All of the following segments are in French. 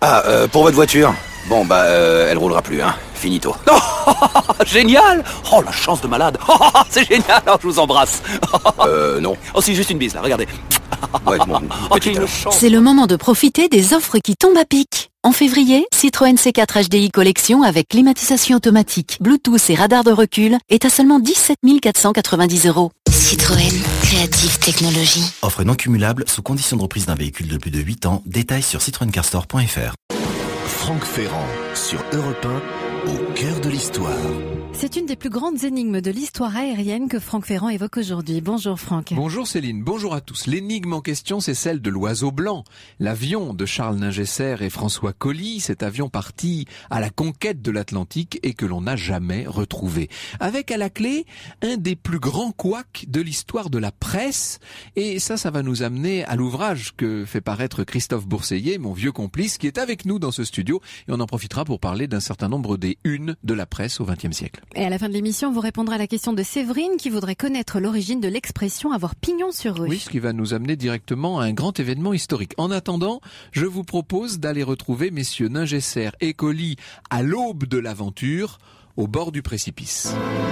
Pour votre voiture. Bon, elle roulera plus, hein. Finito. Oh, génial! Oh, la chance de malade! Oh, c'est génial! Oh, je vous embrasse! Non. Oh, c'est juste une bise, là, regardez. Ouais, bon, une chance. C'est le moment de profiter des offres qui tombent à pic. En février, Citroën C4 HDI Collection avec climatisation automatique, Bluetooth et radar de recul est à seulement 17 490 €. Citroën, Creative Technologies. Offre non cumulable sous condition de reprise d'un véhicule de plus de 8 ans. Détails sur citroencarstore.fr. Franck Ferrand sur Europe 1, au cœur de l'histoire. C'est une des plus grandes énigmes de l'histoire aérienne que Franck Ferrand évoque aujourd'hui. Bonjour Franck. Bonjour Céline, bonjour à tous. L'énigme en question, c'est celle de l'oiseau blanc. L'avion de Charles Ningesser et François Colly, cet avion parti à la conquête de l'Atlantique et que l'on n'a jamais retrouvé. Avec à la clé un des plus grands couacs de l'histoire de la presse. Et ça va nous amener à l'ouvrage que fait paraître Christophe Bourseiller, mon vieux complice, qui est avec nous dans ce studio. Et on en profitera pour parler d'un certain nombre des unes de la presse au XXe siècle. Et à la fin de l'émission, vous répondrez à la question de Séverine qui voudrait connaître l'origine de l'expression avoir pignon sur rue. Oui, ce qui va nous amener directement à un grand événement historique. En attendant, je vous propose d'aller retrouver messieurs Ningesser et Colly à l'aube de l'aventure, au bord du précipice.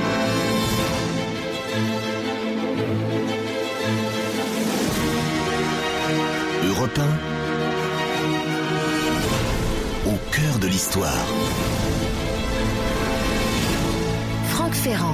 Europe 1, au cœur de l'histoire. Franck Ferrand.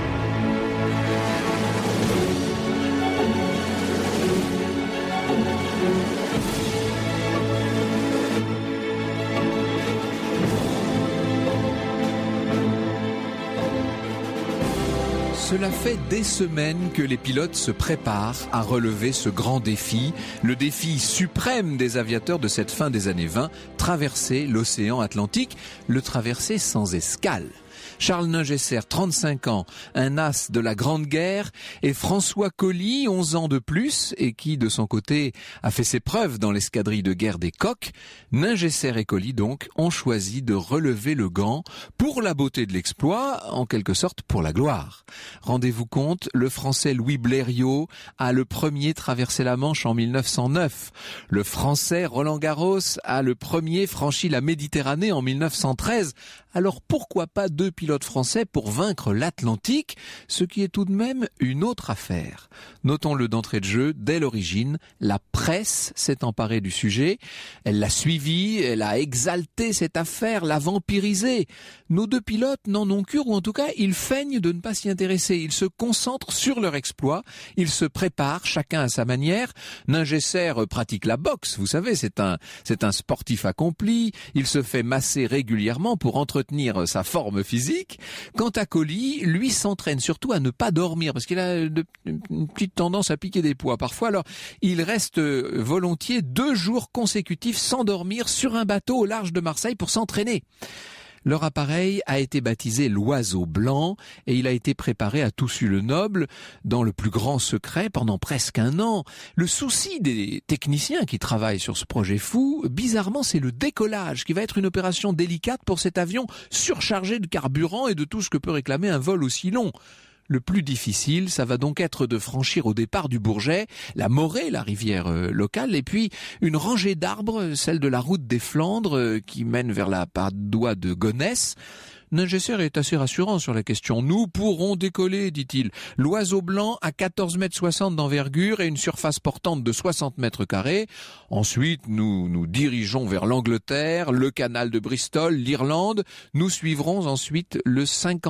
Cela fait des semaines que les pilotes se préparent à relever ce grand défi, le défi suprême des aviateurs de cette fin des années 20, traverser l'océan Atlantique, le traverser sans escale. Charles Ningesser, 35 ans, un as de la Grande Guerre, et François Colly, 11 ans de plus, et qui, de son côté, a fait ses preuves dans l'escadrille de guerre des Coqs. Ningesser et Colly, donc, ont choisi de relever le gant pour la beauté de l'exploit, en quelque sorte pour la gloire. Rendez-vous compte, le Français Louis Blériot a le premier traversé la Manche en 1909. Le Français Roland Garros a le premier franchi la Méditerranée en 1913. Alors pourquoi pas deux pilotes français pour vaincre l'Atlantique, ce qui est tout de même une autre affaire. Notons-le d'entrée de jeu, dès l'origine, la presse s'est emparée du sujet, elle l'a suivi, elle a exalté cette affaire, l'a vampirisée. Nos deux pilotes n'en ont cure, ou en tout cas, ils feignent de ne pas s'y intéresser. Ils se concentrent sur leur exploit, ils se préparent, chacun à sa manière. Ningesser pratique la boxe, vous savez, c'est un sportif accompli, il se fait masser régulièrement pour entretenir sa forme physique. Quant à Colly, lui s'entraîne surtout à ne pas dormir parce qu'il a une petite tendance à piquer des poids parfois. Alors, il reste volontiers 2 jours consécutifs sans dormir sur un bateau au large de Marseille pour s'entraîner. Leur appareil a été baptisé l'Oiseau Blanc et il a été préparé à Toussus-le-Noble dans le plus grand secret pendant presque 1 an. Le souci des techniciens qui travaillent sur ce projet fou, bizarrement, c'est le décollage qui va être une opération délicate pour cet avion surchargé de carburant et de tout ce que peut réclamer un vol aussi long. Le plus difficile, ça va donc être de franchir au départ du Bourget, la Morée, la rivière locale, et puis une rangée d'arbres, celle de la route des Flandres, qui mène vers la padoie de Gonesse. Ningesser est assez rassurant sur la question. Nous pourrons décoller, dit-il. L'Oiseau Blanc a 14,60 m d'envergure et une surface portante de 60 m². Ensuite, nous dirigeons vers l'Angleterre, le canal de Bristol, l'Irlande. Nous suivrons ensuite le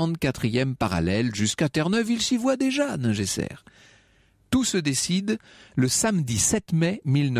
54e parallèle jusqu'à Terre-Neuve. Il s'y voit déjà, Ningesser. Tout se décide le samedi 7 mai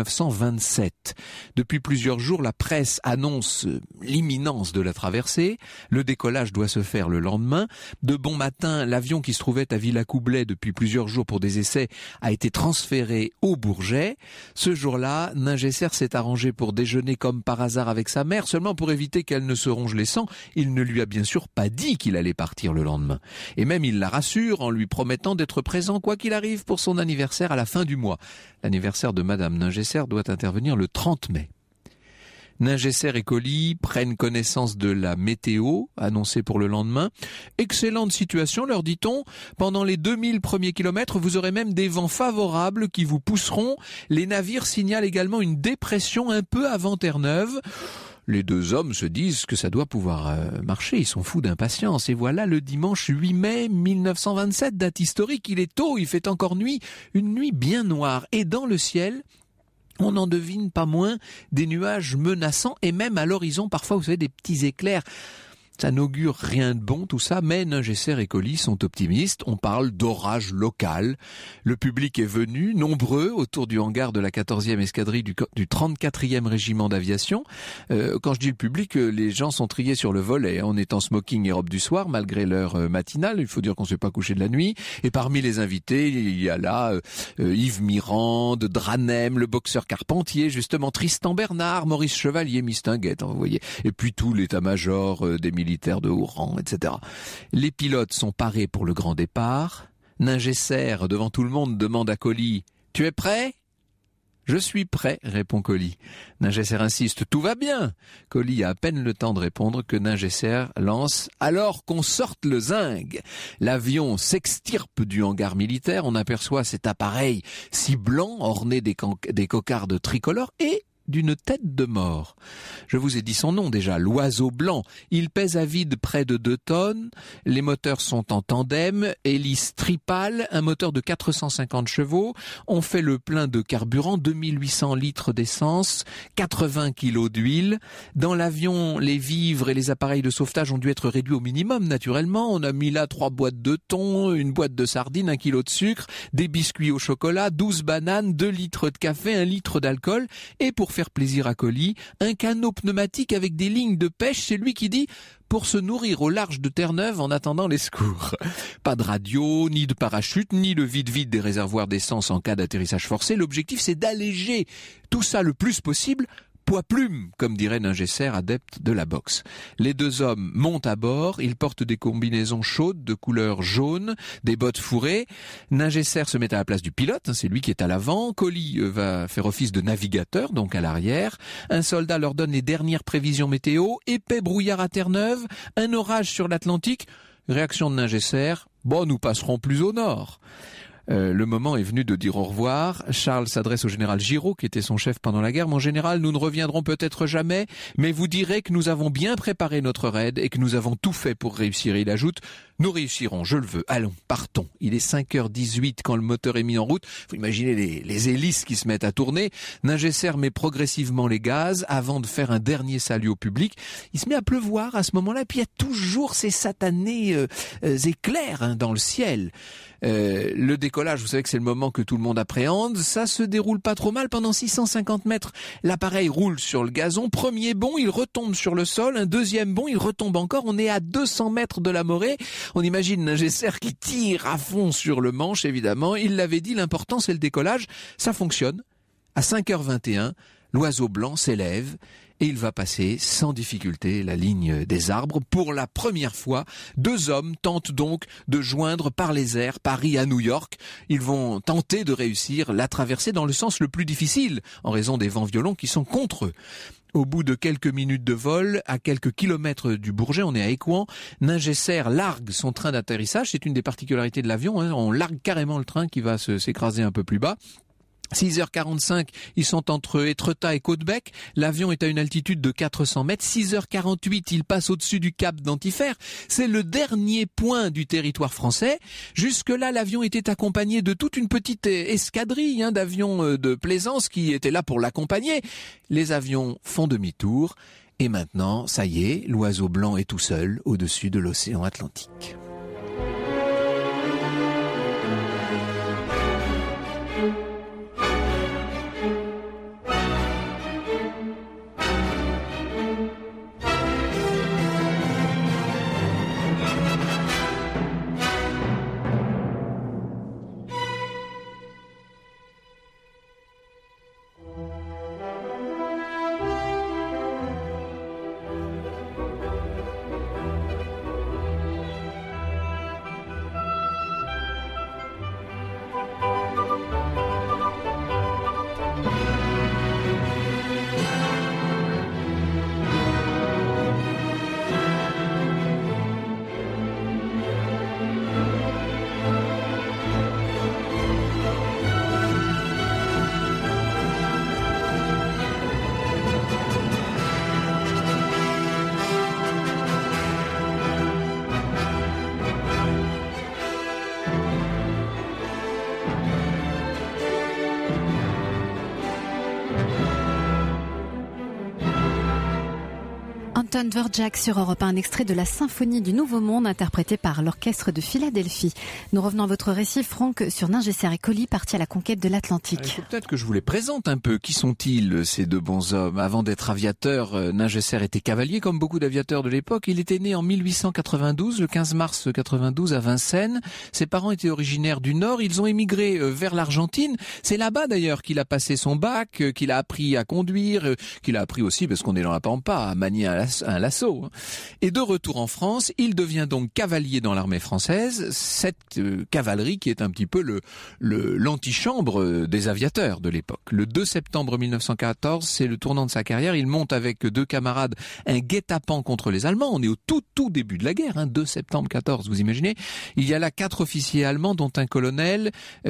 1927. Depuis plusieurs jours, la presse annonce l'imminence de la traversée. Le décollage doit se faire le lendemain. De bon matin, l'avion qui se trouvait à Villacoublay depuis plusieurs jours pour des essais a été transféré au Bourget. Ce jour-là, Ningesser s'est arrangé pour déjeuner comme par hasard avec sa mère, seulement pour éviter qu'elle ne se ronge les sangs. Il ne lui a bien sûr pas dit qu'il allait partir le lendemain. Et même il la rassure en lui promettant d'être présent quoi qu'il arrive pour son anniversaire à la fin du mois. L'anniversaire de Madame Ningesser doit intervenir le 30 mai. Ningesser et Colly prennent connaissance de la météo annoncée pour le lendemain. Excellente situation, leur dit-on. Pendant les 2000 premiers kilomètres, vous aurez même des vents favorables qui vous pousseront. Les navires signalent également une dépression un peu avant Terre-Neuve. Les deux hommes se disent que ça doit pouvoir marcher, ils sont fous d'impatience. Et voilà le dimanche 8 mai 1927, date historique, il est tôt, il fait encore nuit, une nuit bien noire. Et dans le ciel, on n'en devine pas moins des nuages menaçants et même à l'horizon, parfois, vous savez, des petits éclairs. Ça n'augure rien de bon tout ça, mais Ningesser et Colly sont optimistes. On parle d'orage local. Le public est venu, nombreux, autour du hangar de la 14e escadrille du 34e régiment d'aviation. Quand je dis le public, les gens sont triés sur le volet. On est en smoking et robe du soir, malgré l'heure matinale. Il faut dire qu'on ne s'est pas couché de la nuit. Et parmi les invités, il y a là Yves Mirande, Dranem, le boxeur Carpentier, justement Tristan Bernard, Maurice Chevalier, Mistinguette, vous voyez. Et puis tout l'état-major des militaires de haut rang, etc. Les pilotes sont parés pour le grand départ. Ningesser, devant tout le monde, demande à Colly « Tu es prêt ?» « Je suis prêt », répond Colly. Ningesser insiste « Tout va bien !» Colly a à peine le temps de répondre que Ningesser lance « Alors qu'on sorte le zinc !» L'avion s'extirpe du hangar militaire, on aperçoit cet appareil si blanc, orné des cocardes tricolores et d'une tête de mort. Je vous ai dit son nom déjà, l'oiseau blanc. Il pèse à vide près de 2 tonnes. Les moteurs sont en tandem, hélice tripale, un moteur de 450 chevaux. On fait le plein de carburant, 2800 litres d'essence, 80 kilos d'huile. Dans l'avion, les vivres et les appareils de sauvetage ont dû être réduits au minimum, naturellement. On a mis là 3 boîtes de thon, une boîte de sardines, 1 kilo de sucre, des biscuits au chocolat, 12 bananes, 2 litres de café, 1 litre d'alcool. Et pour faire plaisir à Colly, un canot pneumatique avec des lignes de pêche, c'est lui qui dit « pour se nourrir au large de Terre-Neuve en attendant les secours ». Pas de radio, ni de parachute, ni le vide-vide des réservoirs d'essence en cas d'atterrissage forcé. L'objectif, c'est d'alléger tout ça le plus possible, poids plume, comme dirait Ningesser, adepte de la boxe. Les deux hommes montent à bord, ils portent des combinaisons chaudes de couleur jaune, des bottes fourrées. Ningesser se met à la place du pilote, c'est lui qui est à l'avant. Colly va faire office de navigateur, donc à l'arrière. Un soldat leur donne les dernières prévisions météo, épais brouillard à Terre-Neuve, un orage sur l'Atlantique. Réaction de Ningesser, bon, nous passerons plus au nord. Le moment est venu de dire au revoir. Charles s'adresse au général Giraud, qui était son chef pendant la guerre. « Mon général, nous ne reviendrons peut-être jamais, mais vous direz que nous avons bien préparé notre raid et que nous avons tout fait pour réussir. » Il ajoute « Nous réussirons, je le veux. Allons, partons. » Il est 5h18 quand le moteur est mis en route. Vous imaginez les hélices qui se mettent à tourner. Ningesser met progressivement les gaz avant de faire un dernier salut au public. Il se met à pleuvoir à ce moment-là, et puis il y a toujours ces satanés éclairs dans le ciel. Le décollage, vous savez que c'est le moment que tout le monde appréhende, ça se déroule pas trop mal. Pendant 650 mètres, l'appareil roule sur le gazon. Premier bond, il retombe sur le sol. Un deuxième bond, il retombe encore. On est à 200 mètres de la Morée. On imagine Ningesser qui tire à fond sur le manche, évidemment. Il l'avait dit, l'important c'est le décollage. Ça fonctionne. À 5h21, l'oiseau blanc s'élève et il va passer sans difficulté la ligne des arbres. Pour la première fois, deux hommes tentent donc de joindre par les airs Paris à New York. Ils vont tenter de réussir la traversée dans le sens le plus difficile, en raison des vents violents qui sont contre eux. Au bout de quelques minutes de vol, à quelques kilomètres du Bourget, on est à Écouen, Ningesser largue son train d'atterrissage. C'est une des particularités de l'avion, hein. On largue carrément le train qui va s'écraser un peu plus bas. 6h45, ils sont entre Étretat et Caudebec. L'avion est à une altitude de 400 mètres. 6h48, ils passent au-dessus du cap d'Antifer. C'est le dernier point du territoire français. Jusque-là, l'avion était accompagné de toute une petite escadrille d'avions de plaisance qui étaient là pour l'accompagner. Les avions font demi-tour. Et maintenant, ça y est, l'oiseau blanc est tout seul au-dessus de l'océan Atlantique. Anton Dvorak sur Europe 1, un extrait de la Symphonie du Nouveau Monde interprétée par l'Orchestre de Philadelphie. Nous revenons à votre récit, Franck, sur Ningesser et Colli partis à la conquête de l'Atlantique. Il faut peut-être que je vous les présente un peu. Qui sont-ils, ces deux bons hommes? Avant d'être aviateur, Ningesser était cavalier, comme beaucoup d'aviateurs de l'époque. Il était né en 1892, le 15 mars 92 à Vincennes. Ses parents étaient originaires du Nord. Ils ont émigré vers l'Argentine. C'est là-bas d'ailleurs qu'il a passé son bac, qu'il a appris à conduire, qu'il a appris aussi, parce qu'on est dans la Pampa, à manier un lasso. Et de retour en France, il devient donc cavalier dans l'armée française, cette cavalerie qui est un petit peu l'antichambre des aviateurs de l'époque. Le 2 septembre 1914, c'est le tournant de sa carrière. Il monte avec deux camarades un guet-apens contre les Allemands. On est au tout début de la guerre, 2 septembre 14, vous imaginez. Il y a là 4 officiers allemands, dont un colonel,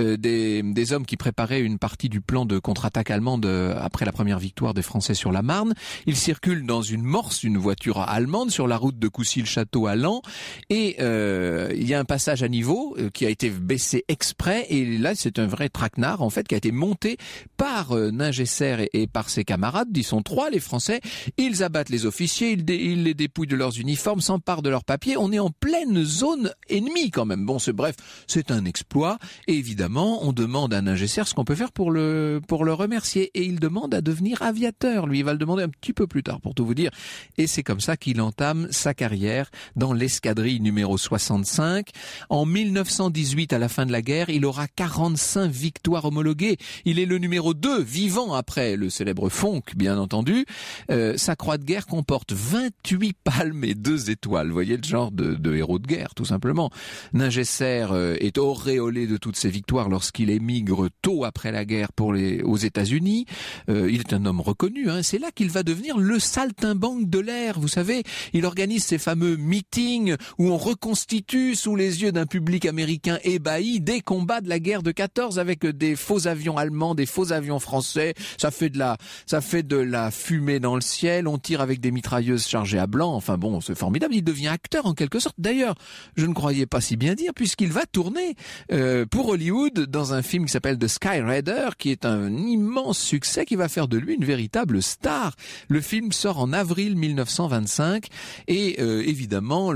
des hommes qui préparaient une partie du plan de contre-attaque allemande après la première victoire des Français sur la Marne. Ils circulent dans une Morse, une voiture allemande, sur la route de Coucy-le-Château à Laon, et il y a un passage à niveau qui a été baissé exprès, et là c'est un vrai traquenard en fait qui a été monté par Ningesser et par ses camarades. Ils sont 3, les Français. Ils abattent les officiers, ils les dépouillent de leurs uniformes, s'emparent de leurs papiers. On est en pleine zone ennemie quand même. Bon, c'est un exploit, et évidemment on demande à Ningesser ce qu'on peut faire pour le remercier, et il demande à devenir aviateur. Lui, il va le demander un petit peu plus tard, pour tout vous dire, et c'est comme ça qu'il entame sa carrière dans l'escadrille numéro 65. En 1918, à la fin de la guerre, il aura 45 victoires homologuées. Il est le numéro 2 vivant après le célèbre Fonck, bien entendu. Sa croix de guerre comporte 28 palmes et 2 étoiles. Vous voyez le genre de héros de guerre, tout simplement. Ningesser est auréolé de toutes ses victoires lorsqu'il émigre tôt après la guerre aux États-Unis. Il est un homme reconnu. C'est là qu'il va devenir le saltimbanque de l'air. Vous savez, il organise ces fameux meetings où on reconstitue sous les yeux d'un public américain ébahi des combats de la guerre de 14 avec des faux avions allemands, des faux avions français. Ça fait de la fumée dans le ciel. On tire avec des mitrailleuses chargées à blanc. Enfin bon, c'est formidable. Il devient acteur en quelque sorte. D'ailleurs, je ne croyais pas si bien dire, puisqu'il va tourner pour Hollywood dans un film qui s'appelle The Sky Raider, qui est un immense succès, qui va faire de lui une véritable star. Le film sort en avril 1925, et évidemment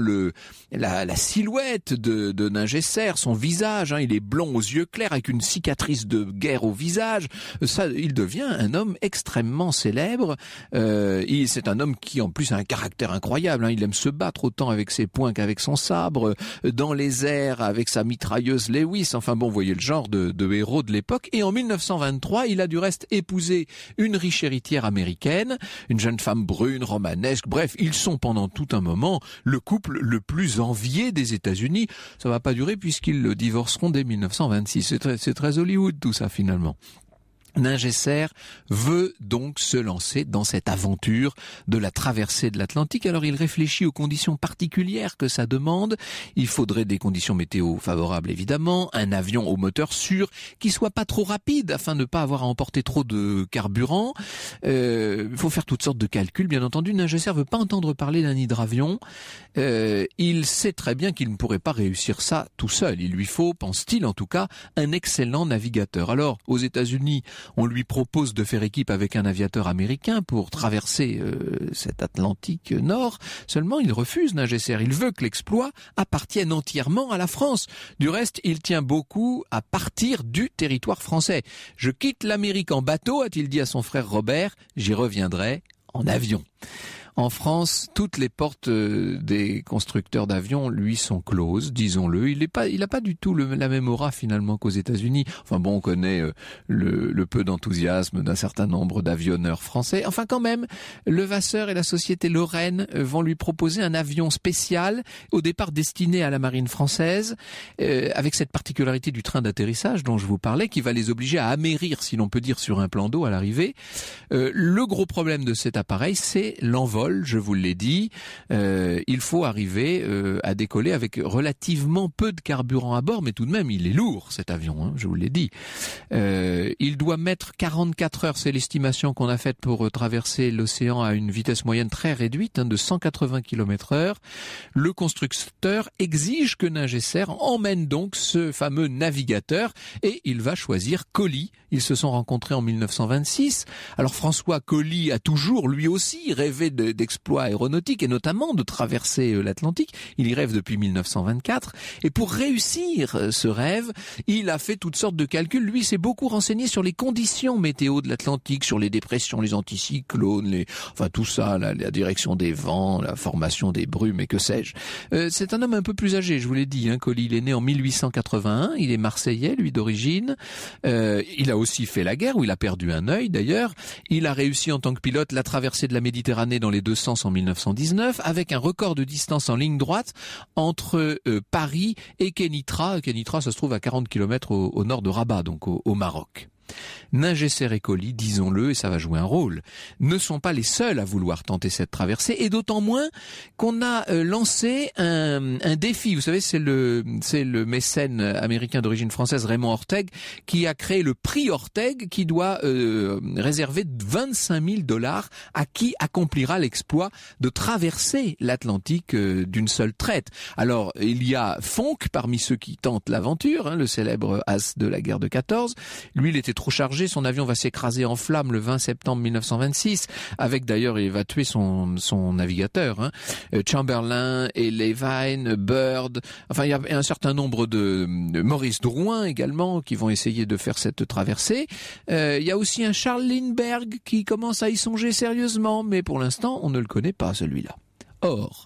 la silhouette de Ningesser, son visage, il est blond aux yeux clairs avec une cicatrice de guerre au visage. Ça, il devient un homme extrêmement célèbre. C'est un homme qui en plus a un caractère incroyable. Il aime se battre autant avec ses poings qu'avec son sabre, dans les airs avec sa mitrailleuse Lewis. Enfin bon, vous voyez le genre de héros de l'époque. Et en 1923, il a du reste épousé une riche héritière américaine, une jeune femme brune, romanesque. Bref, ils sont pendant tout un moment le couple le plus envié des États-Unis. Ça va pas durer puisqu'ils le divorceront dès 1926. C'est très Hollywood tout ça finalement. Ningesser veut donc se lancer dans cette aventure de la traversée de l'Atlantique. Alors il réfléchit aux conditions particulières que ça demande. Il faudrait des conditions météo favorables évidemment, un avion au moteur sûr qui soit pas trop rapide afin de ne pas avoir à emporter trop de carburant. Il faut faire toutes sortes de calculs bien entendu. Ningesser veut pas entendre parler d'un hydravion. Il sait très bien qu'il ne pourrait pas réussir ça tout seul. Il lui faut, pense-t-il en tout cas, un excellent navigateur. Alors aux États-Unis, on lui propose de faire équipe avec un aviateur américain pour traverser cet Atlantique Nord. Seulement, il refuse, Ningesser. Il veut que l'exploit appartienne entièrement à la France. Du reste, il tient beaucoup à partir du territoire français. « Je quitte l'Amérique en bateau », a-t-il dit à son frère Robert. « J'y reviendrai en avion ». En France, toutes les portes des constructeurs d'avions lui sont closes, disons-le. Il a pas du tout la même aura finalement qu'aux États-Unis. Enfin bon, on connaît le peu d'enthousiasme d'un certain nombre d'avionneurs français. Enfin quand même, Levasseur et la société Lorraine vont lui proposer un avion spécial, au départ destiné à la marine française, avec cette particularité du train d'atterrissage dont je vous parlais, qui va les obliger à amérir, si l'on peut dire, sur un plan d'eau à l'arrivée. Le gros problème de cet appareil, c'est l'envol. Je vous l'ai dit, il faut arriver à décoller avec relativement peu de carburant à bord, mais tout de même, il est lourd cet avion, je vous l'ai dit. Il doit mettre 44 heures, c'est l'estimation qu'on a faite pour traverser l'océan à une vitesse moyenne très réduite, de 180 km/h. Le constructeur exige que Ningesser emmène donc ce fameux navigateur, et il va choisir Colli. Ils se sont rencontrés en 1926. Alors François Colli a toujours, lui aussi, rêvé d'exploits aéronautiques et notamment de traverser l'Atlantique. Il y rêve depuis 1924 et pour réussir ce rêve, il a fait toutes sortes de calculs. Lui s'est beaucoup renseigné sur les conditions météo de l'Atlantique, sur les dépressions, les anticyclones, tout ça, la direction des vents, la formation des brumes et que sais-je. C'est un homme un peu plus âgé, je vous l'ai dit, Colli. Il est né en 1881, il est marseillais, lui, d'origine. Il a aussi fait la guerre, où il a perdu un œil d'ailleurs. Il a réussi en tant que pilote la traversée de la Méditerranée dans les deux sens en 1919, avec un record de distance en ligne droite entre Paris et Kénitra. Kénitra, ça se trouve à 40 km au nord de Rabat, donc au Maroc. Nungesser et Colli, disons-le, et ça va jouer un rôle, ne sont pas les seuls à vouloir tenter cette traversée, et d'autant moins qu'on a lancé un défi. Vous savez, c'est le mécène américain d'origine française Raymond Orteig qui a créé le prix Orteig, qui doit réserver $25,000 à qui accomplira l'exploit de traverser l'Atlantique d'une seule traite. Alors, il y a Fonck parmi ceux qui tentent l'aventure, le célèbre as de la guerre de 14. Lui, il était trop chargé, son avion va s'écraser en flammes le 20 septembre 1926, avec d'ailleurs, il va tuer son navigateur, Chamberlain et Levine, Bird, enfin il y a un certain nombre de Maurice Drouin également qui vont essayer de faire cette traversée. Il y a aussi un Charles Lindbergh qui commence à y songer sérieusement, mais pour l'instant on ne le connaît pas celui-là. Or,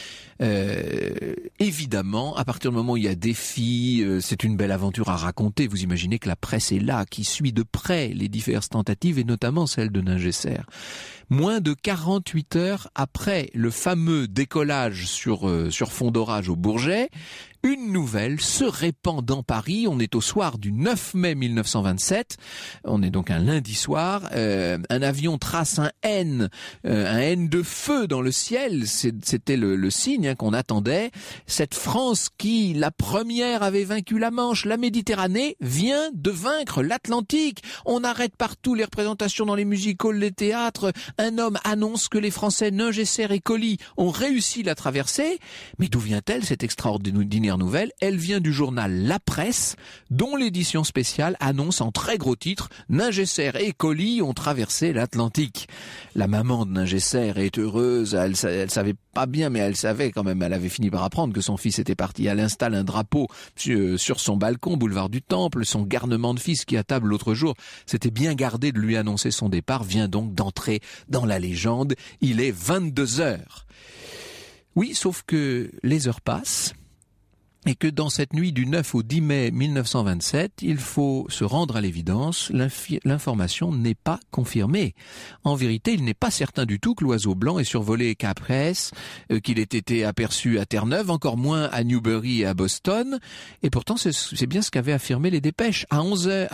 évidemment, à partir du moment où il y a défi, c'est une belle aventure à raconter. Vous imaginez que la presse est là, qui suit de près les diverses tentatives et notamment celle de Nungesser. Moins de 48 heures après le fameux décollage sur fond d'orage au Bourget, une nouvelle se répand dans Paris. On est au soir du 9 mai 1927. On est donc un lundi soir. Un avion trace un N de feu dans le ciel. C'était le signe qu'on attendait. Cette France qui, la première, avait vaincu la Manche, la Méditerranée, vient de vaincre l'Atlantique. On arrête partout les représentations dans les music-halls, les théâtres. Un homme annonce que les Français Nungesser et Colli ont réussi la traversée. Mais d'où vient-elle, cette extraordinaire nouvelle? Elle vient du journal La Presse, dont l'édition spéciale annonce en très gros titre « Nungesser et Colli ont traversé l'Atlantique ». La maman de Nungesser est heureuse, elle savait pas bien, mais elle savait quand même, elle avait fini par apprendre que son fils était parti. Elle installe un drapeau sur son balcon, boulevard du Temple. Son garnement de fils qui à table l'autre jour s'était bien gardé de lui annoncer son départ vient donc d'entrer dans la légende. Il est 22 heures. Oui, sauf que les heures passent. Et que dans cette nuit du 9 au 10 mai 1927, il faut se rendre à l'évidence, l'information n'est pas confirmée. En vérité, il n'est pas certain du tout que l'oiseau blanc ait survolé Cap Race, qu'il ait été aperçu à Terre-Neuve, encore moins à Newbury et à Boston. Et pourtant, c'est bien ce qu'avaient affirmé les dépêches. À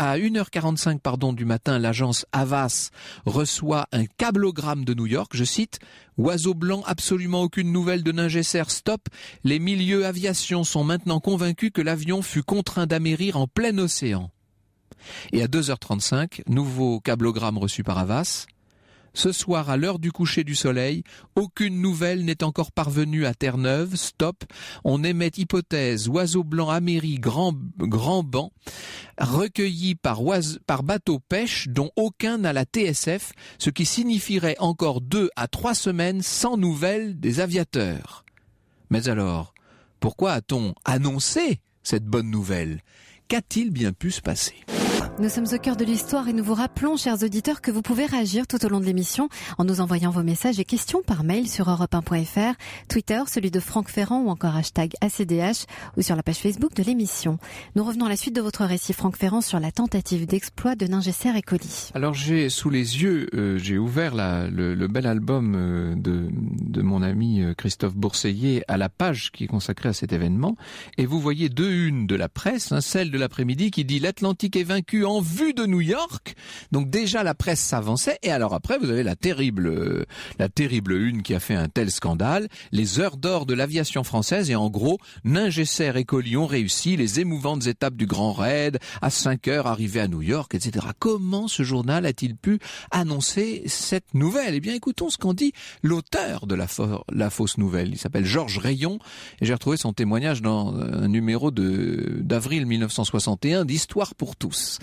1h45 du matin, l'agence Havas reçoit un cablogramme de New York, je cite, « Oiseau blanc, absolument aucune nouvelle de Nungesser, stop. Les milieux aviation sont maintenant convaincus que l'avion fut contraint d'amérir en plein océan. » Et à 2h35, nouveau cablogramme reçu par Havas. Ce soir, à l'heure du coucher du soleil, aucune nouvelle n'est encore parvenue à Terre-Neuve. Stop. On émet hypothèse oiseau blanc améri grand banc, recueilli par bateau pêche dont aucun n'a la TSF, ce qui signifierait encore 2 à 3 semaines sans nouvelles des aviateurs. Mais alors, pourquoi a-t-on annoncé cette bonne nouvelle? Qu'a-t-il bien pu se passer? Nous sommes au cœur de l'histoire et nous vous rappelons, chers auditeurs, que vous pouvez réagir tout au long de l'émission en nous envoyant vos messages et questions par mail sur europe1.fr, Twitter, celui de Franck Ferrand ou encore #ACDH ou sur la page Facebook de l'émission. Nous revenons à la suite de votre récit, Franck Ferrand, sur la tentative d'exploit de Nungesser et Colli. Alors j'ai sous les yeux, j'ai ouvert le bel album de mon ami Christophe Bourseillet à la page qui est consacrée à cet événement et vous voyez 2 unes de la presse, celle de l'après-midi qui dit « L'Atlantique est vaincu en vue de New York ». Donc déjà la presse s'avançait et alors après vous avez la terrible une qui a fait un tel scandale, les heures d'or de l'aviation française et en gros Nungesser et Colli ont réussi les émouvantes étapes du Grand Raid à 5 heures arrivés à New York, etc. Comment ce journal a-t-il pu annoncer cette nouvelle? Eh bien écoutons ce qu'en dit l'auteur de la fausse nouvelle. Il s'appelle Georges Rayon et j'ai retrouvé son témoignage dans un numéro d'avril 1961 d'Histoire pour tous.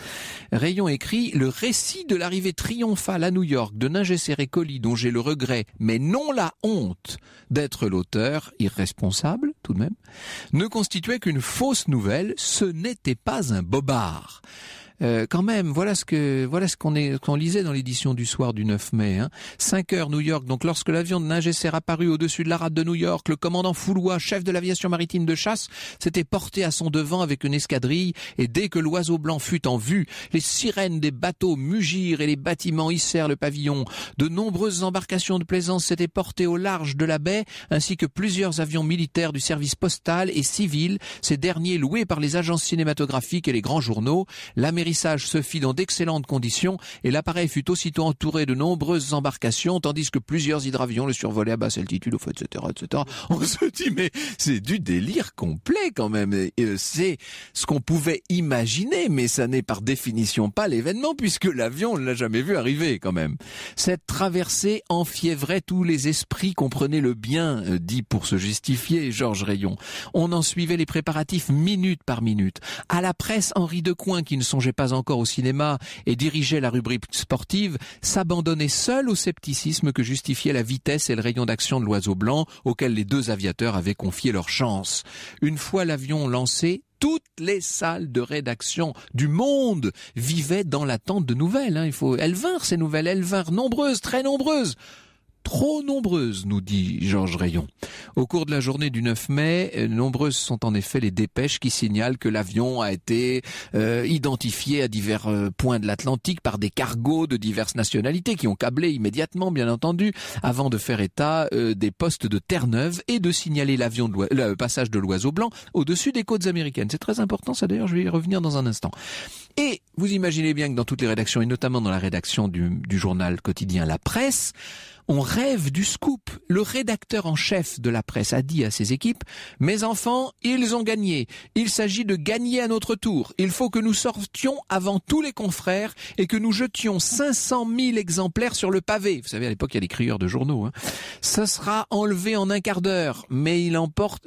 Rayon écrit « Le récit de l'arrivée triomphale à New York de Ningesser Colli, dont j'ai le regret, mais non la honte d'être l'auteur, irresponsable tout de même, ne constituait qu'une fausse nouvelle, ce n'était pas un bobard. » Quand même, voilà ce qu'on lisait dans l'édition du soir du 9 mai. 5 heures New York. Donc lorsque l'avion de Ningesser apparut au-dessus de la rade de New York, le commandant Foulois, chef de l'aviation maritime de chasse, s'était porté à son devant avec une escadrille, et dès que l'oiseau blanc fut en vue, les sirènes des bateaux mugirent et les bâtiments hissèrent le pavillon. De nombreuses embarcations de plaisance s'étaient portées au large de la baie, ainsi que plusieurs avions militaires du service postal et civil, ces derniers loués par les agences cinématographiques et les grands journaux. L'amérissage se fit dans d'excellentes conditions et l'appareil fut aussitôt entouré de nombreuses embarcations, tandis que plusieurs hydravions le survolaient à basse altitude, etc., etc. On se dit, mais c'est du délire complet quand même. C'est ce qu'on pouvait imaginer, mais ça n'est par définition pas l'événement, puisque l'avion, on ne l'a jamais vu arriver quand même. Cette traversée enfiévrait tous les esprits, comprenez le bien, dit pour se justifier Georges Rayon. On en suivait les préparatifs minute par minute. À la presse, Henri Decoing, qui ne songeait pas encore au cinéma et dirigeait la rubrique sportive, s'abandonnait seul au scepticisme que justifiait la vitesse et le rayon d'action de l'oiseau blanc auquel les deux aviateurs avaient confié leur chance. Une fois l'avion lancé, toutes les salles de rédaction du monde vivaient dans l'attente de nouvelles. Elles vinrent, ces nouvelles, elles vinrent nombreuses, très nombreuses. Trop nombreuses, nous dit Georges Rayon. Au cours de la journée du 9 mai, nombreuses sont en effet les dépêches qui signalent que l'avion a été identifié à divers points de l'Atlantique par des cargos de diverses nationalités qui ont câblé immédiatement, bien entendu, avant de faire état des postes de Terre-Neuve et de signaler le passage de l'oiseau blanc au-dessus des côtes américaines. C'est très important, ça d'ailleurs, je vais y revenir dans un instant. Et vous imaginez bien que dans toutes les rédactions, et notamment dans la rédaction du journal quotidien La Presse, on rêve du scoop. Le rédacteur en chef de La Presse a dit à ses équipes « Mes enfants, ils ont gagné. Il s'agit de gagner à notre tour. Il faut que nous sortions avant tous les confrères et que nous jetions 500 000 exemplaires sur le pavé. » Vous savez, à l'époque, il y a les crieurs de journaux. Ça sera enlevé en un quart d'heure, mais il importe,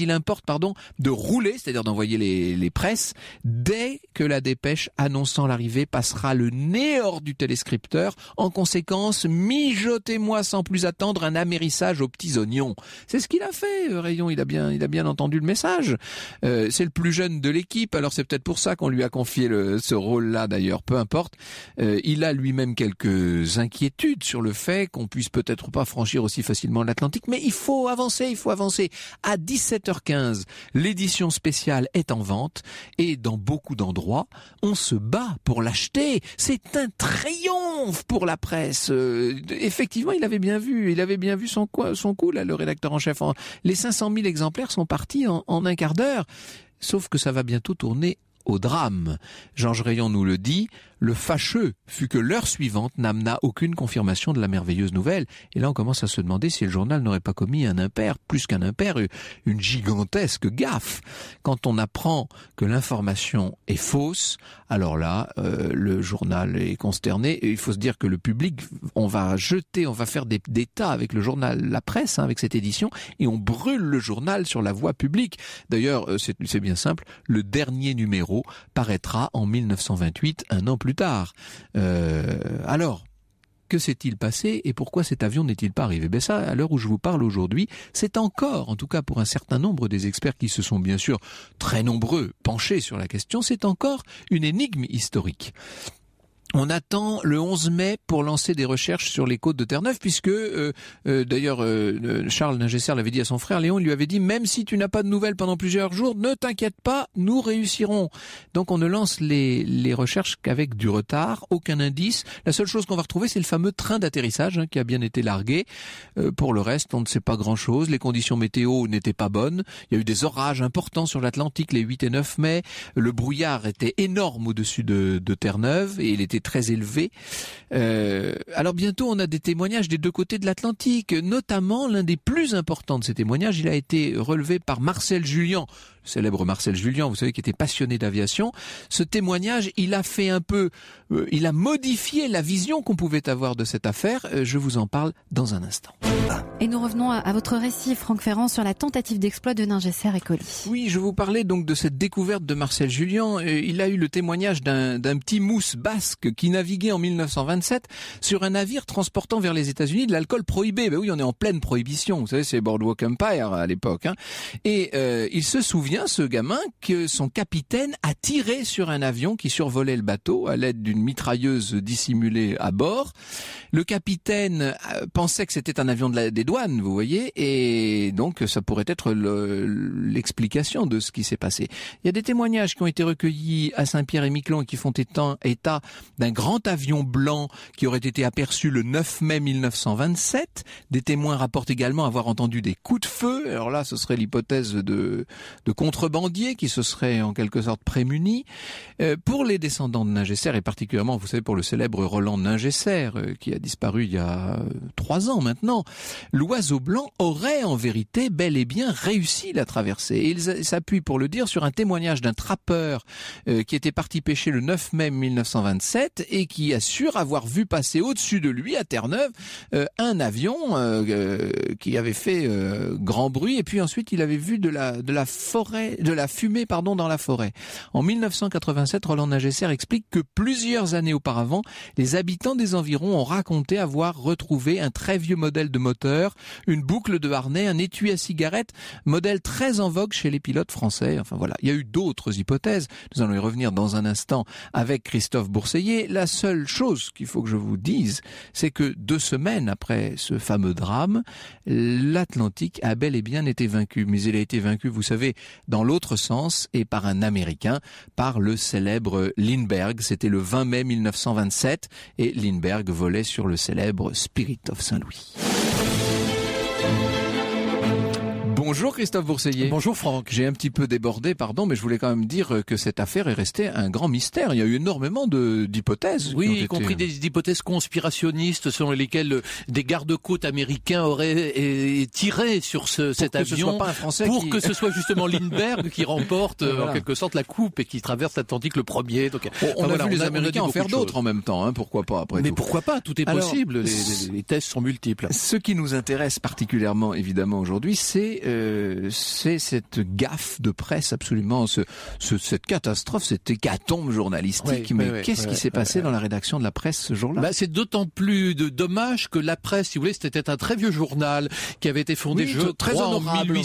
de rouler, c'est-à-dire d'envoyer les presses, dès que la dépêche annonçant l'arrivée passera le nez hors du téléscripteur. En conséquence, mijotez-moi sans plus attendre un amérissage aux petits oignons. C'est ce qu'il a fait, Rayon, il a bien entendu le message. C'est le plus jeune de l'équipe, alors c'est peut-être pour ça qu'on lui a confié ce rôle-là d'ailleurs, peu importe. Il a lui-même quelques inquiétudes sur le fait qu'on puisse peut-être pas franchir aussi facilement l'Atlantique, mais il faut avancer. À 17h15, l'édition spéciale est en vente et dans beaucoup d'endroits, on se bat pour l'acheter. C'est un triomphe pour la presse. Effectivement, il avait bien vu son coup, là, le rédacteur en chef. Les 500 000 exemplaires sont partis en un quart d'heure. Sauf que ça va bientôt tourner au drame. Georges Rayon nous le dit, le fâcheux fut que l'heure suivante n'amena aucune confirmation de la merveilleuse nouvelle. Et là, on commence à se demander si le journal n'aurait pas commis un impair, plus qu'un impair, une gigantesque gaffe. Quand on apprend que l'information est fausse, alors là, le journal est consterné. Et il faut se dire que le public, on va faire des tas avec le journal La Presse, avec cette édition, et on brûle le journal sur la voie publique. D'ailleurs, c'est bien simple, le dernier numéro paraîtra en 1928, un an plus tard. Alors, que s'est-il passé et pourquoi cet avion n'est-il pas arrivé? Ben ça, à l'heure où je vous parle aujourd'hui, c'est encore, en tout cas pour un certain nombre des experts qui se sont bien sûr très nombreux penchés sur la question, c'est encore une énigme historique. On attend le 11 mai pour lancer des recherches sur les côtes de Terre-Neuve, puisque d'ailleurs Charles Ningesser l'avait dit à son frère Léon, il lui avait dit même si tu n'as pas de nouvelles pendant plusieurs jours, ne t'inquiète pas, nous réussirons. Donc on ne lance les recherches qu'avec du retard, aucun indice. La seule chose qu'on va retrouver, c'est le fameux train d'atterrissage qui a bien été largué. Pour le reste, on ne sait pas grand-chose. Les conditions météo n'étaient pas bonnes. Il y a eu des orages importants sur l'Atlantique les 8 et 9 mai. Le brouillard était énorme au-dessus de Terre-Neuve et il était très élevé. Alors bientôt, on a des témoignages des deux côtés de l'Atlantique, notamment l'un des plus importants de ces témoignages, il a été relevé par Marcel Julian, célèbre Marcel Julien, vous savez, qui était passionné d'aviation. Ce témoignage, il a modifié la vision qu'on pouvait avoir de cette affaire. Je vous en parle dans un instant. Et nous revenons à votre récit, Franck Ferrand, sur la tentative d'exploit de Ningesser et Colli. Oui, je vous parlais donc de cette découverte de Marcel Julien. Il a eu le témoignage d'un petit mousse basque qui naviguait en 1927 sur un navire transportant vers les États-Unis de l'alcool prohibé. Ben oui, on est en pleine prohibition. Vous savez, c'est Boardwalk Empire à l'époque. Et il se souvient, ce gamin, que son capitaine a tiré sur un avion qui survolait le bateau à l'aide d'une mitrailleuse dissimulée à bord. Le capitaine pensait que c'était un avion des douanes, vous voyez, et donc ça pourrait être l'explication de ce qui s'est passé. Il y a des témoignages qui ont été recueillis à Saint-Pierre-et-Miquelon et qui font état d'un grand avion blanc qui aurait été aperçu le 9 mai 1927. Des témoins rapportent également avoir entendu des coups de feu. Alors là, ce serait l'hypothèse de contrebandiers qui se seraient en quelque sorte prémunis. Pour les descendants de Ningesser, et particulièrement, vous savez, pour le célèbre Roland Ningesser, qui a disparu il y a 3 ans maintenant, l'oiseau blanc aurait en vérité bel et bien réussi la traversée. Et il s'appuie pour le dire sur un témoignage d'un trappeur qui était parti pêcher le 9 mai 1927 et qui assure avoir vu passer au-dessus de lui à Terre-Neuve un avion qui avait fait grand bruit, et puis ensuite il avait vu de la fumée dans la forêt. En 1987, Roland Ningesser explique que plusieurs années auparavant, les habitants des environs ont raconté avoir retrouvé un très vieux modèle de moteur, une boucle de harnais, un étui à cigarette, modèle très en vogue chez les pilotes français. Enfin voilà, il y a eu d'autres hypothèses. Nous allons y revenir dans un instant avec Christophe Bourseiller. La seule chose qu'il faut que je vous dise, c'est que 2 semaines après ce fameux drame, l'Atlantique a bel et bien été vaincu. Mais il a été vaincu, vous savez, dans l'autre sens, et par un Américain, par le célèbre Lindbergh. C'était le 20 mai 1927, et Lindbergh volait sur le célèbre Spirit of Saint-Louis. Bonjour Christophe Bourseiller. Bonjour Franck. J'ai un petit peu débordé, pardon, mais je voulais quand même dire que cette affaire est restée un grand mystère. Il y a eu énormément d'hypothèses. Oui, y compris des hypothèses conspirationnistes selon lesquelles des gardes-côtes américains auraient tiré sur cet avion pour que ce soit justement Lindbergh qui remporte en quelque sorte la coupe et qui traverse l'Atlantique le premier. Donc, on a vu les Américains en faire d'autres en même temps, pourquoi pas après Mais tout. pourquoi pas, tout est possible, les tests sont multiples. Ce qui nous intéresse particulièrement évidemment aujourd'hui, c'est cette gaffe de presse absolument, cette catastrophe, cette hécatombe journalistique. Qu'est-ce qui s'est passé dans la rédaction de la presse ce jour-là? C'est d'autant plus dommage que la presse, si vous voulez, c'était un très vieux journal qui avait été fondé en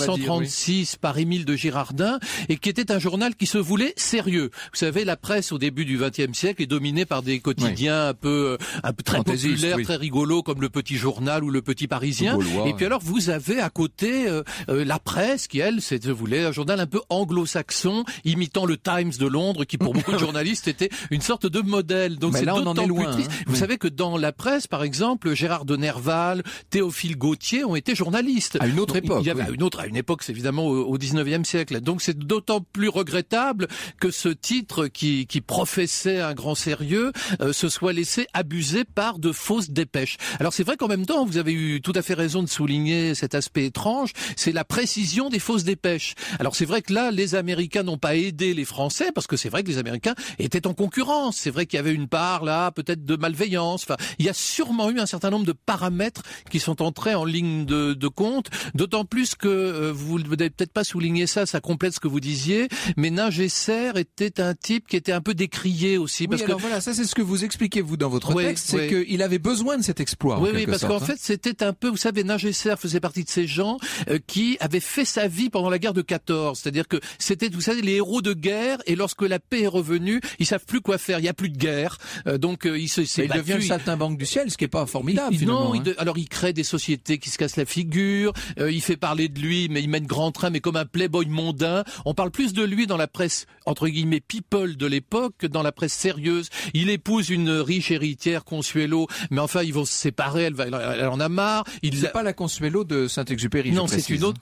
1836 par Émile de Girardin et qui était un journal qui se voulait sérieux. Vous savez, la presse au début du XXe siècle est dominée par des quotidiens un peu très populaires, très rigolos comme le Petit Journal ou le Petit Parisien. Gaulois, et puis alors vous avez à côté la presse qui, elle, se voulait un journal un peu anglo-saxon, imitant le Times de Londres, qui pour beaucoup de journalistes était une sorte de modèle. Donc c'est d'autant plus triste. Vous savez que dans la presse, par exemple, Gérard de Nerval, Théophile Gautier ont été journalistes. À une autre époque. Il y avait à une époque, c'est évidemment au 19e siècle. Donc c'est d'autant plus regrettable que ce titre qui professait un grand sérieux se soit laissé abuser par de fausses dépêches. Alors c'est vrai qu'en même temps, vous avez eu tout à fait raison de souligner cet aspect étrange, c'est la précision des fausses dépêches. Alors c'est vrai que là, les Américains n'ont pas aidé les Français, parce que c'est vrai que les Américains étaient en concurrence. C'est vrai qu'il y avait une part là, peut-être de malveillance. Enfin, il y a sûrement eu un certain nombre de paramètres qui sont entrés en ligne de compte. D'autant plus que vous n'avez peut-être pas souligné ça complète ce que vous disiez. Mais Ningesser était un type qui était un peu décrié aussi, parce que voilà, ça c'est ce que vous expliquez vous dans votre texte, c'est qu'il avait besoin de cet exploit. Oui, parce qu'en fait c'était un peu, vous savez, Ningesser faisait partie de ces gens qui avaient fait sa vie pendant la guerre de 14. C'est-à-dire que c'était, vous savez, les héros de guerre, et lorsque la paix est revenue, ils savent plus quoi faire. Il y a plus de guerre, donc il devient le saltimbanque du ciel, ce qui est pas formidable finalement. Non, alors il crée des sociétés qui se cassent la figure. Il fait parler de lui, mais il mène grand train, mais comme un playboy mondain. On parle plus de lui dans la presse entre guillemets people de l'époque que dans la presse sérieuse. Il épouse une riche héritière, Consuelo, mais enfin ils vont se séparer. Elle en a marre. C'est pas la Consuelo de Saint-Exupéry. Non, c'est une autre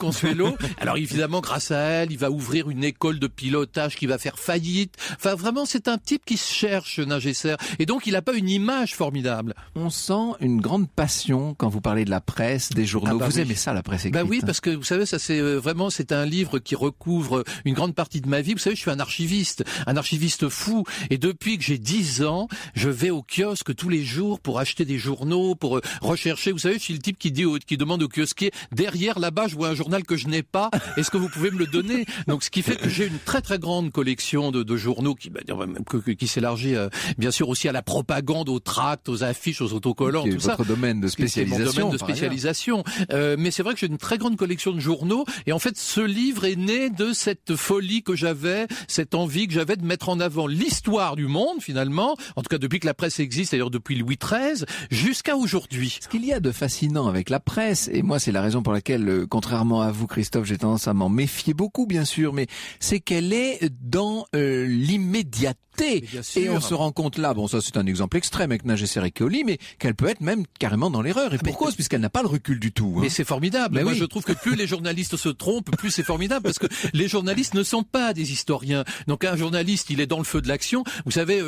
Consuelo. Alors évidemment, grâce à elle, il va ouvrir une école de pilotage qui va faire faillite. Enfin, vraiment, c'est un type qui se cherche, Nagesser. Et donc, il n'a pas une image formidable. On sent une grande passion quand vous parlez de la presse, des journaux. Vous aimez ça, la presse écrite? Oui, parce que vous savez, ça c'est vraiment, c'est un livre qui recouvre une grande partie de ma vie. Vous savez, je suis un archiviste fou. Et depuis que j'ai 10 ans, je vais au kiosque tous les jours pour acheter des journaux, pour rechercher. Vous savez, je suis le type qui demande au kiosquier, derrière là-bas, je vois un journal que je n'ai pas. Est-ce que vous pouvez me le donner? Donc, ce qui fait que j'ai une très très grande collection de journaux qui s'élargit bien sûr aussi à la propagande, aux tracts, aux affiches, aux autocollants, tout ça. Votre domaine de spécialisation. C'est mon domaine de spécialisation. Mais c'est vrai que j'ai une très grande collection de journaux. Et en fait, ce livre est né de cette folie que j'avais, cette envie que j'avais de mettre en avant l'histoire du monde, finalement. En tout cas, depuis que la presse existe, d'ailleurs depuis Louis XIII, jusqu'à aujourd'hui. Ce qu'il y a de fascinant avec la presse, et moi c'est la raison pour laquelle, contrairement à vous Christophe, j'ai tendance à m'en méfier beaucoup bien sûr, mais c'est qu'elle est dans l'immédiateté. Et on se rend compte là, bon ça c'est un exemple extrême avec Nagesser et Keoli, mais qu'elle peut être même carrément dans l'erreur. Et pour cause, puisqu'elle n'a pas le recul du tout. Mais c'est formidable. Moi je trouve que plus les journalistes se trompent, plus c'est formidable, parce que les journalistes ne sont pas des historiens. Donc un journaliste, il est dans le feu de l'action. Vous savez,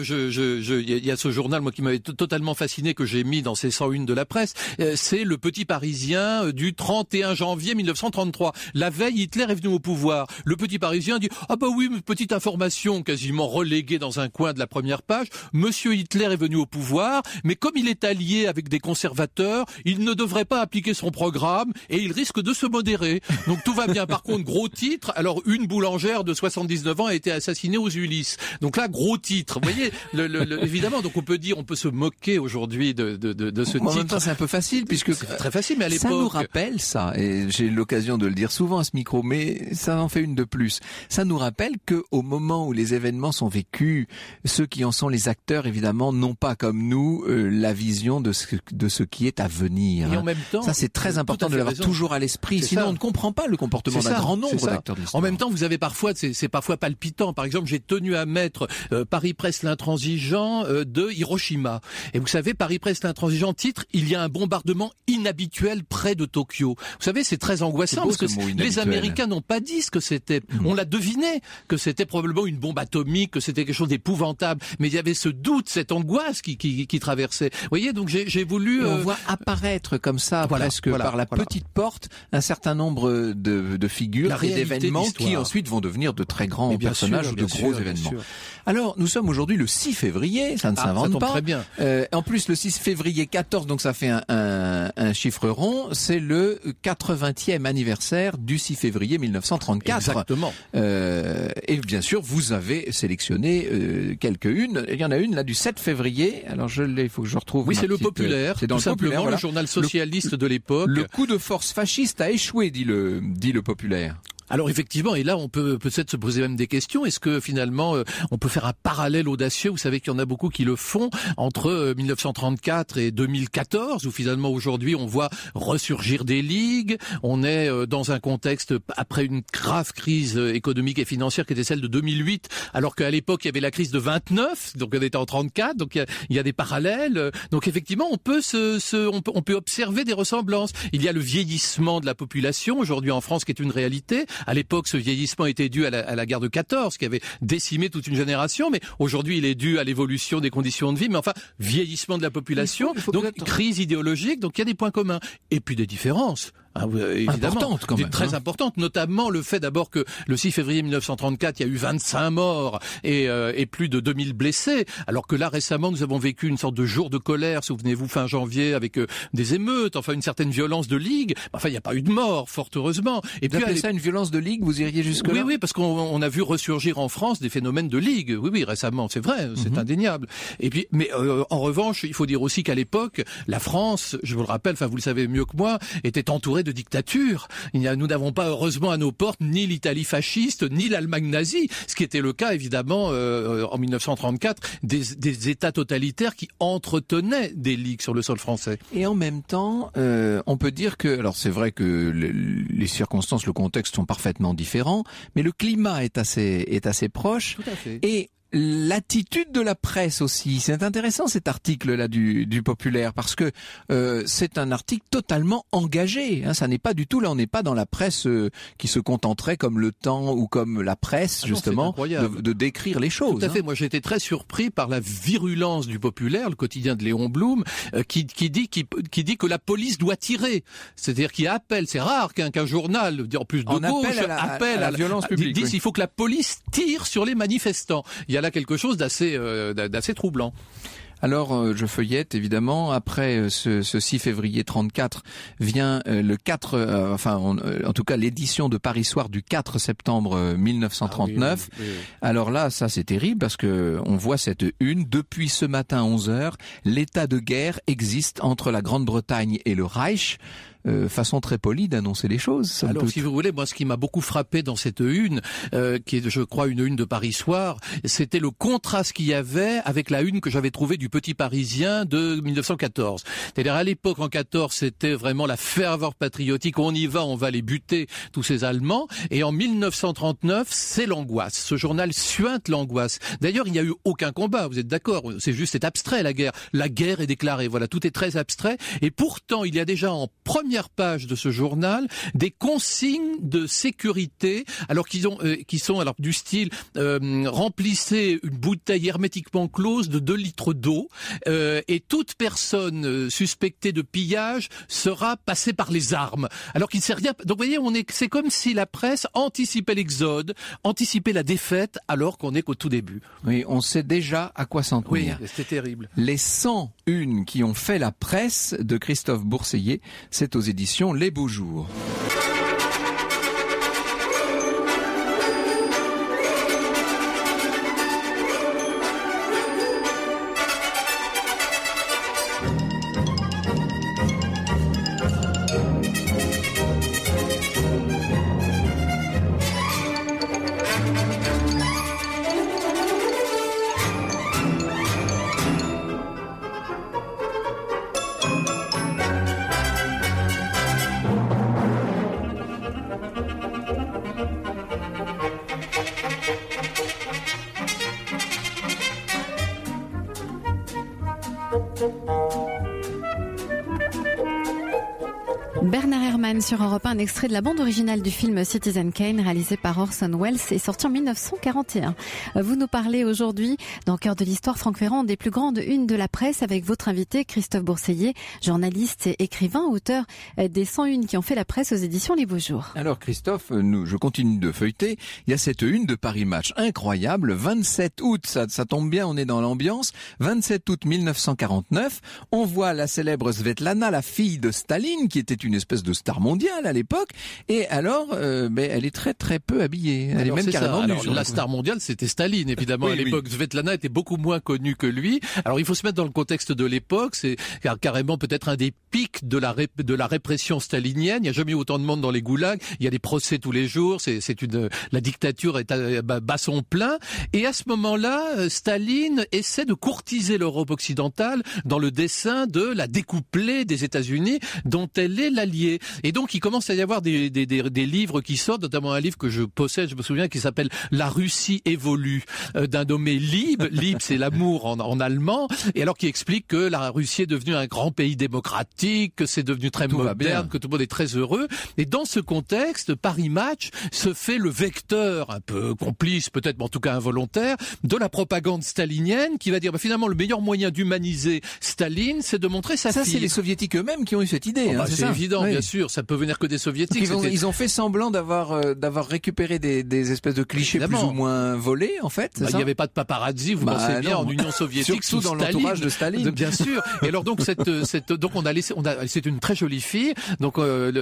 il y a ce journal, moi, qui m'avait totalement fasciné, que j'ai mis dans ces 101 de la presse. C'est le Petit Parisien du 31 janvier 1933. La veille, Hitler est venu au pouvoir. Le Petit Parisien dit, ah bah oui, petite information quasiment reléguée dans un coin de la première page. Monsieur Hitler est venu au pouvoir, mais comme il est allié avec des conservateurs, il ne devrait pas appliquer son programme et il risque de se modérer. Donc tout va bien. Par contre, gros titre. Alors, une boulangère de 79 ans a été assassinée aux Ulysses. Donc là, gros titre. Vous voyez, évidemment. Donc on peut se moquer aujourd'hui de ce titre. En même temps, c'est un peu facile, puisque c'est très facile, mais à l'époque, ça nous rappelle ça. Et j'ai l'occasion de le dire souvent à ce micro, mais ça en fait une de plus. Ça nous rappelle que au moment où les événements sont vécus, ceux qui en sont les acteurs, évidemment, n'ont pas comme nous la vision de ce qui est à venir. Et en même temps, ça c'est très important de l'avoir toujours à l'esprit. Sinon, on ne comprend pas le comportement d'un grand nombre d'acteurs de l'histoire. En même temps, vous avez parfois, c'est parfois palpitant. Par exemple, j'ai tenu à mettre Paris Presse l'intransigeant de Hiroshima. Et vous savez, Paris Presse l'intransigeant, titre, il y a un bombardement inhabituel près de Tokyo. Vous savez, c'est très angoissant parce que les Américains n'ont pas dit ce que c'était. On l'a deviné que c'était probablement une bombe atomique, que c'était quelque chose d'épouvantable. Mais il y avait ce doute, cette angoisse qui traversait. Vous voyez, donc j'ai voulu... on voit apparaître comme ça, presque par la petite porte, un certain nombre de figures et d'événements qui ensuite vont devenir de très grands personnages ou de gros événements. Alors, nous sommes aujourd'hui le 6 février, ça ne s'invente pas. Très bien. En plus, le 6 février 14, donc ça fait un chiffre rond, c'est le 80e anniversaire du 6 février 1934. Exactement. Et bien sûr, vous avez sélectionné quelques-unes. Il y en a une là du 7 février. Alors il faut que je retrouve. Oui, c'est le Populaire. C'est dans tout le Populaire, le journal socialiste de l'époque. Le coup de force fasciste a échoué, dit le Populaire. Alors effectivement, et là on peut peut-être se poser même des questions. Est-ce que finalement on peut faire un parallèle audacieux? Vous savez qu'il y en a beaucoup qui le font entre 1934 et 2014, où finalement aujourd'hui on voit ressurgir des ligues. On est dans un contexte après une grave crise économique et financière qui était celle de 2008, alors qu'à l'époque il y avait la crise de 29, donc on était en 34, donc il y a des parallèles. Donc effectivement on peut on peut observer des ressemblances. Il y a le vieillissement de la population aujourd'hui en France qui est une réalité. À l'époque, ce vieillissement était dû à la guerre de 14, qui avait décimé toute une génération, mais aujourd'hui, il est dû à l'évolution des conditions de vie. Mais enfin, vieillissement de la population, donc crise idéologique, donc il y a des points communs. Et puis des différences. Évidemment, importante quand même, très importante, notamment le fait d'abord que le 6 février 1934, il y a eu 25 morts et plus de 2000 blessés, alors que là récemment nous avons vécu une sorte de jour de colère, souvenez-vous, fin janvier, avec des émeutes, enfin une certaine violence de ligue. Enfin, il n'y a pas eu de mort, fort heureusement. Et puis ça une violence de ligue, vous iriez jusque-là? Oui, parce qu'on a vu ressurgir en France des phénomènes de ligue. Oui, récemment, c'est vrai, c'est indéniable. Et puis, mais en revanche, il faut dire aussi qu'à l'époque, la France, je vous le rappelle, enfin vous le savez mieux que moi, était entourée de dictature. Nous n'avons pas heureusement à nos portes ni l'Italie fasciste ni l'Allemagne nazie, ce qui était le cas évidemment en 1934 des États totalitaires qui entretenaient des ligues sur le sol français. Et en même temps, on peut dire que, alors c'est vrai que les circonstances, le contexte sont parfaitement différents, mais le climat est assez proche. Tout à fait. Et l'attitude de la presse aussi. C'est intéressant cet article-là du Populaire parce que c'est un article totalement engagé. Ça n'est pas du tout, là on n'est pas dans la presse qui se contenterait comme Le Temps ou comme la presse justement de décrire les choses. Tout à fait. Moi j'ai été très surpris par la virulence du Populaire, le quotidien de Léon Blum, qui dit que la police doit tirer. C'est-à-dire qu'il appelle, c'est rare qu'un journal, en plus de gauche, appelle à la violence publique. Dit il faut que la police tire sur les manifestants. Il y a là quelque chose d'assez troublant. Alors, je feuillette, évidemment. Après ce 6 février 34 vient le 4, en tout cas l'édition de Paris Soir du 4 septembre 1939. Oui. Alors là, ça c'est terrible parce que on voit cette une. Depuis ce matin 11h, l'état de guerre existe entre la Grande-Bretagne et le Reich. Façon très polie d'annoncer les choses. Alors, si vous voulez, moi, ce qui m'a beaucoup frappé dans cette une, qui est, je crois, une une de Paris Soir, c'était le contraste qu'il y avait avec la une que j'avais trouvée du Petit Parisien de 1914. C'est-à-dire, à l'époque, en 14, c'était vraiment la ferveur patriotique. On y va, on va les buter, tous ces Allemands. Et en 1939, c'est l'angoisse. Ce journal suinte l'angoisse. D'ailleurs, il n'y a eu aucun combat. Vous êtes d'accord? C'est abstrait, la guerre. La guerre est déclarée. Voilà, tout est très abstrait. Et pourtant, il y a déjà en première page de ce journal des consignes de sécurité, alors qui sont alors du style remplissez une bouteille hermétiquement close de 2 litres d'eau et toute personne suspectée de pillage sera passée par les armes. Alors qu'il ne sait rien. Donc vous voyez, c'est comme si la presse anticipait l'exode, anticipait la défaite, alors qu'on est qu'au tout début. Oui, on sait déjà à quoi s'en tenir. Oui, c'était terrible. Les 101 qui ont fait la presse de Christophe Bourseiller, c'est aux éditions Les Beaux Jours. Bernard Herrmann sur Europe 1, un extrait de la bande originale du film Citizen Kane réalisé par Orson Welles et sorti en 1941. Vous nous parlez aujourd'hui, dans Cœur de l'Histoire, Franck Ferrand, des plus grandes unes de la presse avec votre invité Christophe Bourseiller, journaliste et écrivain, auteur des 101 qui ont fait la presse aux éditions Les Beaux Jours. Alors Christophe, je continue de feuilleter. Il y a cette une de Paris Match incroyable, 27 août, ça tombe bien, on est dans l'ambiance. 27 août 1949, on voit la célèbre Svetlana, la fille de Staline, qui était une espèce de star mondiale à l'époque, et alors elle est très très peu habillée. Elle est même carrément nue. La star mondiale, c'était Staline, évidemment, à l'époque. Oui. Svetlana était beaucoup moins connue que lui. Alors il faut se mettre dans le contexte de l'époque, c'est carrément peut-être un des pics de la répression stalinienne. Il n'y a jamais eu autant de monde dans les goulags, il y a des procès tous les jours, la dictature est à bas son plein, et à ce moment-là, Staline essaie de courtiser l'Europe occidentale dans le dessein de la découpler des États-Unis, dont elle est l'allié. Et donc il commence à y avoir des livres qui sortent, notamment un livre que je possède, je me souviens, qui s'appelle La Russie évolue, d'un nommé Lieb. Lieb, c'est l'amour en allemand, et alors qui explique que la Russie est devenue un grand pays démocratique, que c'est devenu très moderne, que tout le monde est très heureux. Et dans ce contexte, Paris Match se fait le vecteur, un peu complice peut-être, mais en tout cas involontaire, de la propagande stalinienne, qui va dire finalement le meilleur moyen d'humaniser Staline, c'est de montrer sa fille. Ça, c'est les soviétiques eux-mêmes qui ont eu cette idée. C'est évident, oui. Bien sûr, ça peut venir que des soviétiques. Ils ont fait semblant d'avoir récupéré des espèces de clichés plus ou moins volés, en fait. Il n'y avait pas de paparazzi, vous pensez bien, en Union soviétique, surtout dans l'entourage de Staline. Bien sûr. Et alors donc donc c'est une très jolie fille. Donc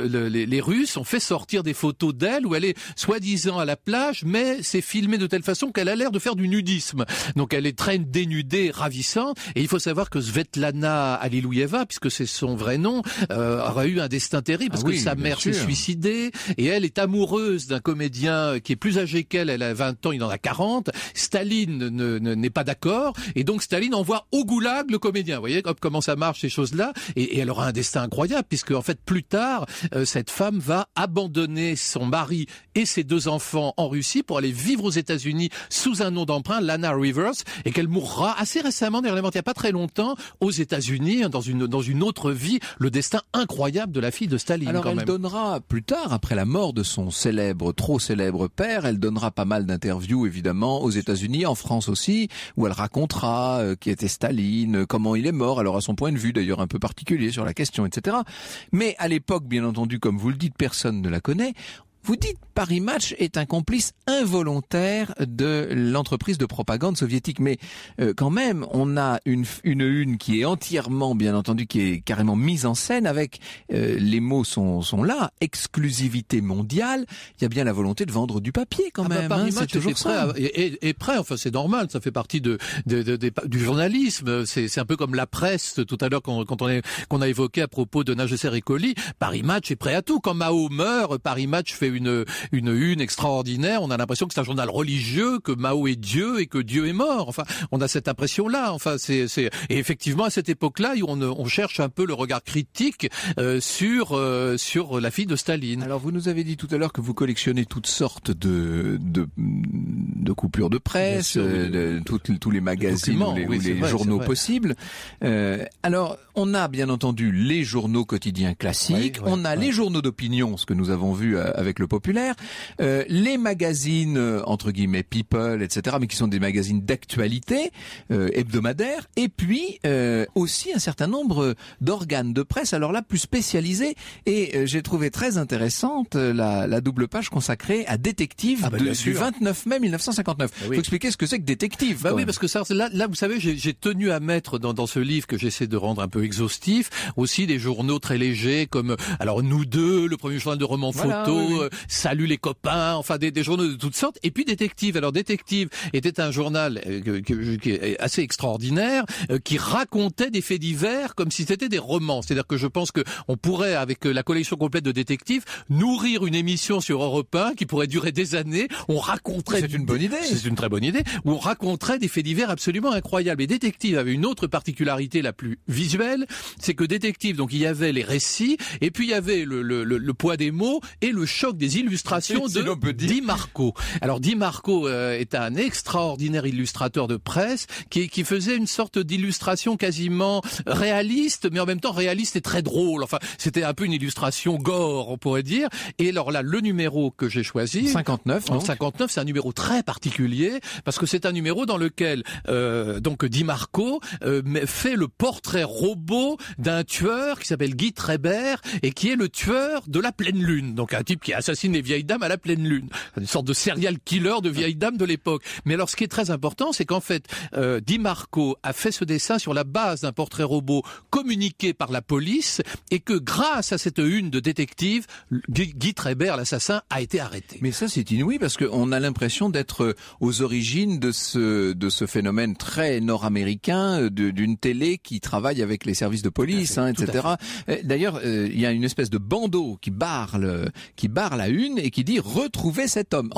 les Russes ont fait sortir des photos d'elle où elle est soi-disant à la plage, mais c'est filmé de telle façon qu'elle a l'air de faire du nudisme. Donc elle est très dénudée, ravissante. Et il faut savoir que Svetlana Allilouyeva, puisque c'est son vrai nom, aurait eu un destin terrible. parce que sa mère s'est suicidée et elle est amoureuse d'un comédien qui est plus âgé qu'elle. Elle a 20 ans, il en a 40. Staline n'est pas d'accord et donc Staline envoie au goulag le comédien. Vous voyez comment ça marche ces choses-là et elle aura un destin incroyable puisque en fait plus tard cette femme va abandonner son mari et ses 2 enfants en Russie pour aller vivre aux États-Unis sous un nom d'emprunt, Lana Rivers, et qu'elle mourra assez récemment, d'ailleurs, il n'y a pas très longtemps, aux États-Unis, dans une autre vie, le destin incroyable de la fille de Staline. Alors elle donnera plus tard, après la mort de son trop célèbre père, elle donnera pas mal d'interviews évidemment aux États-Unis, en France aussi, où elle racontera qui était Staline, comment il est mort, alors à son point de vue d'ailleurs un peu particulier sur la question, etc. Mais à l'époque, bien entendu, comme vous le dites, personne ne la connaît. Vous dites Paris Match est un complice involontaire de l'entreprise de propagande soviétique, mais quand même, on a une qui est entièrement, bien entendu, qui est carrément mise en scène avec les mots sont là, exclusivité mondiale. Il y a bien la volonté de vendre du papier quand même. Paris Match c'est toujours ça. Et prêt, enfin c'est normal, ça fait partie du journalisme. C'est un peu comme la presse tout à l'heure qu'on a évoqué à propos de Nagesser et Colli. Paris Match est prêt à tout. Quand Mao meurt, Paris Match fait une extraordinaire. On a l'impression que c'est un journal religieux, que Mao est Dieu et que Dieu est mort. Enfin, on a cette impression-là. Enfin, et effectivement à cette époque-là, on cherche un peu le regard critique sur la fille de Staline. Alors, vous nous avez dit tout à l'heure que vous collectionnez toutes sortes de coupures de presse, tous les magazines ou les journaux possibles. Alors, on a bien entendu les journaux quotidiens classiques, on a les journaux d'opinion, ce que nous avons vu avec le Populaire, les magazines entre guillemets People, etc., mais qui sont des magazines d'actualité hebdomadaires, et puis aussi un certain nombre d'organes de presse, alors là plus spécialisés, et j'ai trouvé très intéressante la double page consacrée à Détective du 29 mai 1959. Faut expliquer ce que c'est que Détective. Oui, parce que ça, là vous savez, j'ai tenu à mettre dans ce livre que j'essaie de rendre un peu exhaustif, aussi des journaux très légers comme alors Nous deux, le premier journal de romans photo, Salut les copains, enfin des journaux de toutes sortes, et puis Détective. Alors Détective était un journal qui est assez extraordinaire, qui racontait des faits divers comme si c'était des romans. C'est-à-dire que je pense que on pourrait, avec la collection complète de Détective, nourrir une émission sur Europe 1 qui pourrait durer des années. On raconterait... C'est une bonne idée. C'est une très bonne idée. Où on raconterait des faits divers absolument incroyables. Et Détective avait une autre particularité la plus visuelle, c'est que Détective, donc il y avait les récits, et puis il y avait le poids des mots et le choc des illustrations de Di Marco. Alors Di Marco est un extraordinaire illustrateur de presse qui faisait une sorte d'illustration quasiment réaliste, mais en même temps réaliste et très drôle. Enfin, c'était un peu une illustration gore, on pourrait dire. Et alors là, le numéro que j'ai choisi, 59, donc. 59, c'est un numéro très particulier parce que c'est un numéro dans lequel donc Di Marco fait le portrait robot d'un tueur qui s'appelle Guy Trébert et qui est le tueur de la pleine lune. Donc un type qui assassine les vieilles dames à la pleine lune. Une sorte de serial killer de vieilles dames de l'époque. Mais alors ce qui est très important, c'est qu'en fait, Di Marco a fait ce dessin sur la base d'un portrait robot communiqué par la police et que grâce à cette une de Détective, Guy Trébert, l'assassin, a été arrêté. Mais ça c'est inouï parce qu'on a l'impression d'être aux origines de ce phénomène très nord-américain d'une télé qui travaille avec les services de police, etc. D'ailleurs, il y a une espèce de bandeau qui barre la une et qui dit retrouver cet homme.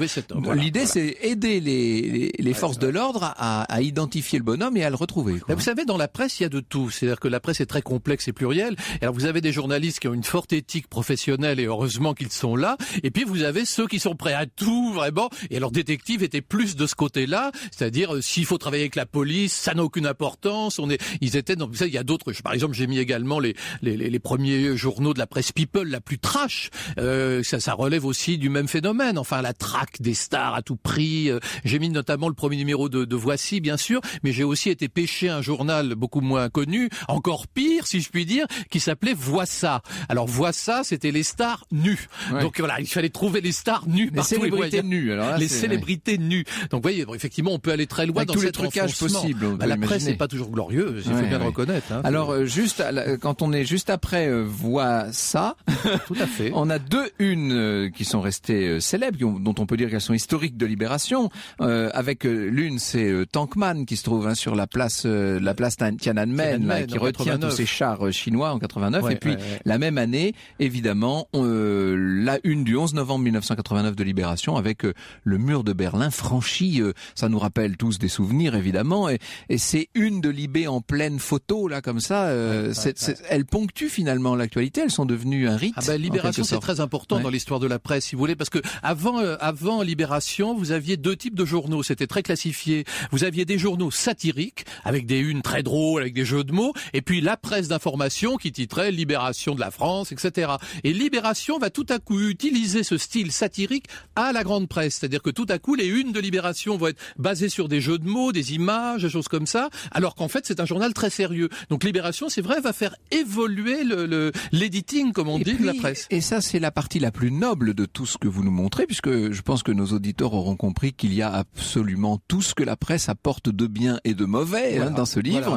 L'idée c'est aider les forces de l'ordre à identifier le bonhomme et à le retrouver. Vous savez, dans la presse, il y a de tout. C'est-à-dire que la presse est très complexe et plurielle. Et alors vous avez des journalistes qui ont une forte éthique professionnelle et heureusement qu'ils sont là. Et puis vous avez ceux qui sont prêts à tout, vraiment. Et alors Détective était plus de ce côté-là. C'est-à-dire, s'il faut travailler avec la police, ça n'a aucune importance. Ils étaient dans, vous savez, il y a d'autres. Par exemple, j'ai mis également les premiers journaux de la presse People, la plus trash. Ça relève aussi du même phénomène. Enfin, la traque des stars à tout prix. J'ai mis notamment le premier numéro de Voici, bien sûr, mais j'ai aussi été pêcher un journal beaucoup moins connu, encore pire, si je puis dire, qui s'appelait Vois ça. Alors Vois ça, c'était les stars nues. Ouais. Donc voilà, il fallait trouver les stars nues partout. Les célébrités nues. Alors là, les célébrités nues. Donc vous voyez, effectivement, on peut aller très loin dans tous les trucages possibles. La presse n'est pas toujours glorieuse, il faut bien le reconnaître. Hein, alors juste quand on est juste après Vois ça, tout à fait. On a deux unes une qui sont restées célèbres, dont on peut dire qu'elles sont historiques de Libération. Avec l'une, c'est Tankman qui se trouve sur la place Tiananmen, là, qui retient tous ces chars chinois en 89. Et puis la même année, évidemment, la une du 11 novembre 1989 de Libération avec le mur de Berlin franchi. Ça nous rappelle tous des souvenirs évidemment. Et c'est une de Libé en pleine photo là comme ça. Elles ponctuent finalement l'actualité. Elles sont devenues un rite. Libération, c'est très important dans l'histoire de la presse, si vous voulez, parce que avant Libération, vous aviez deux types de journaux. C'était très classifié. Vous aviez des journaux satiriques avec des unes très drôles, avec des jeux de mots, et puis la presse d'information qui titrait Libération de la France, etc. Et Libération va tout à coup utiliser ce style satirique à la grande presse, c'est-à-dire que tout à coup les unes de Libération vont être basées sur des jeux de mots, des images, des choses comme ça, alors qu'en fait c'est un journal très sérieux. Donc Libération, c'est vrai, va faire évoluer l'editing, comme on dit, de la presse. Et ça, c'est la partie la plus noble de tout ce que vous nous montrez, puisque je pense que nos auditeurs auront compris qu'il y a absolument tout ce que la presse apporte de bien et de mauvais dans ce livre.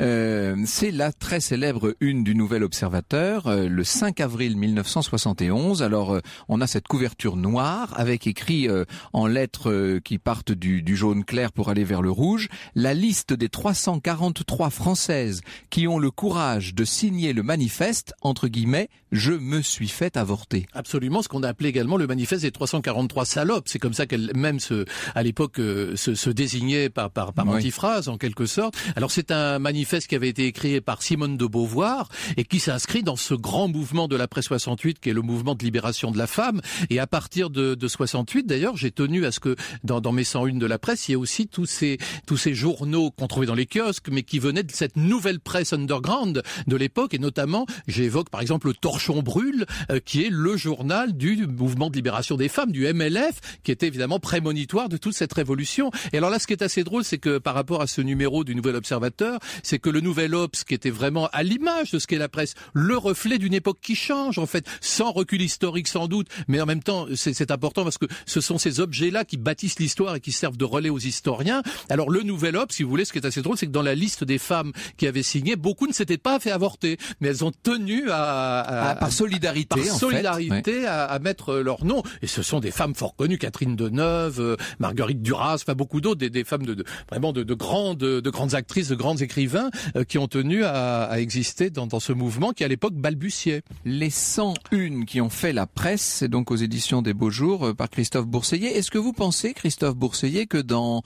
C'est la très célèbre une du Nouvel Observateur, le 5 avril 1971. Alors, on a cette couverture noire avec écrit en lettres qui partent du jaune clair pour aller vers le rouge, la liste des 343 Françaises qui ont le courage de signer le manifeste, entre guillemets, je me suis fait avorter. Absolument, ce qu'on a appelé également le manifeste des 343 salopes. C'est comme ça qu'elle-même à l'époque se désignait par antiphrase en quelque sorte. Alors c'est un manifeste qui avait été écrit par Simone de Beauvoir et qui s'inscrit dans ce grand mouvement de l'après 68 qui est le mouvement de libération de la femme. Et à partir de 68 d'ailleurs, j'ai tenu à ce que dans mes 101 de la presse, il y ait aussi tous ces journaux qu'on trouvait dans les kiosques mais qui venaient de cette nouvelle presse underground de l'époque, et notamment j'évoque par exemple le Torchon Brûle qui est le journal du mouvement de libération des femmes, du MLF, qui était évidemment prémonitoire de toute cette révolution. Et alors là, ce qui est assez drôle, c'est que par rapport à ce numéro du Nouvel Observateur, c'est que le Nouvel Obs, qui était vraiment à l'image de ce qu'est la presse, le reflet d'une époque qui change, en fait, sans recul historique sans doute, mais en même temps, c'est important parce que ce sont ces objets-là qui bâtissent l'histoire et qui servent de relais aux historiens. Alors le Nouvel Obs, si vous voulez, ce qui est assez drôle, c'est que dans la liste des femmes qui avaient signé, beaucoup ne s'étaient pas fait avorter, mais elles ont tenu par solidarité, à mettre leur nom. Et ce sont des femmes fort connues, Catherine Deneuve, Marguerite Duras, enfin beaucoup d'autres, des femmes vraiment de grandes actrices, de grands écrivains qui ont tenu à exister dans ce mouvement qui à l'époque balbutiait. Les 101 qui ont fait la presse, c'est donc aux éditions des Beaux Jours par Christophe Bourseiller. Est-ce que vous pensez, Christophe Bourseiller, que dans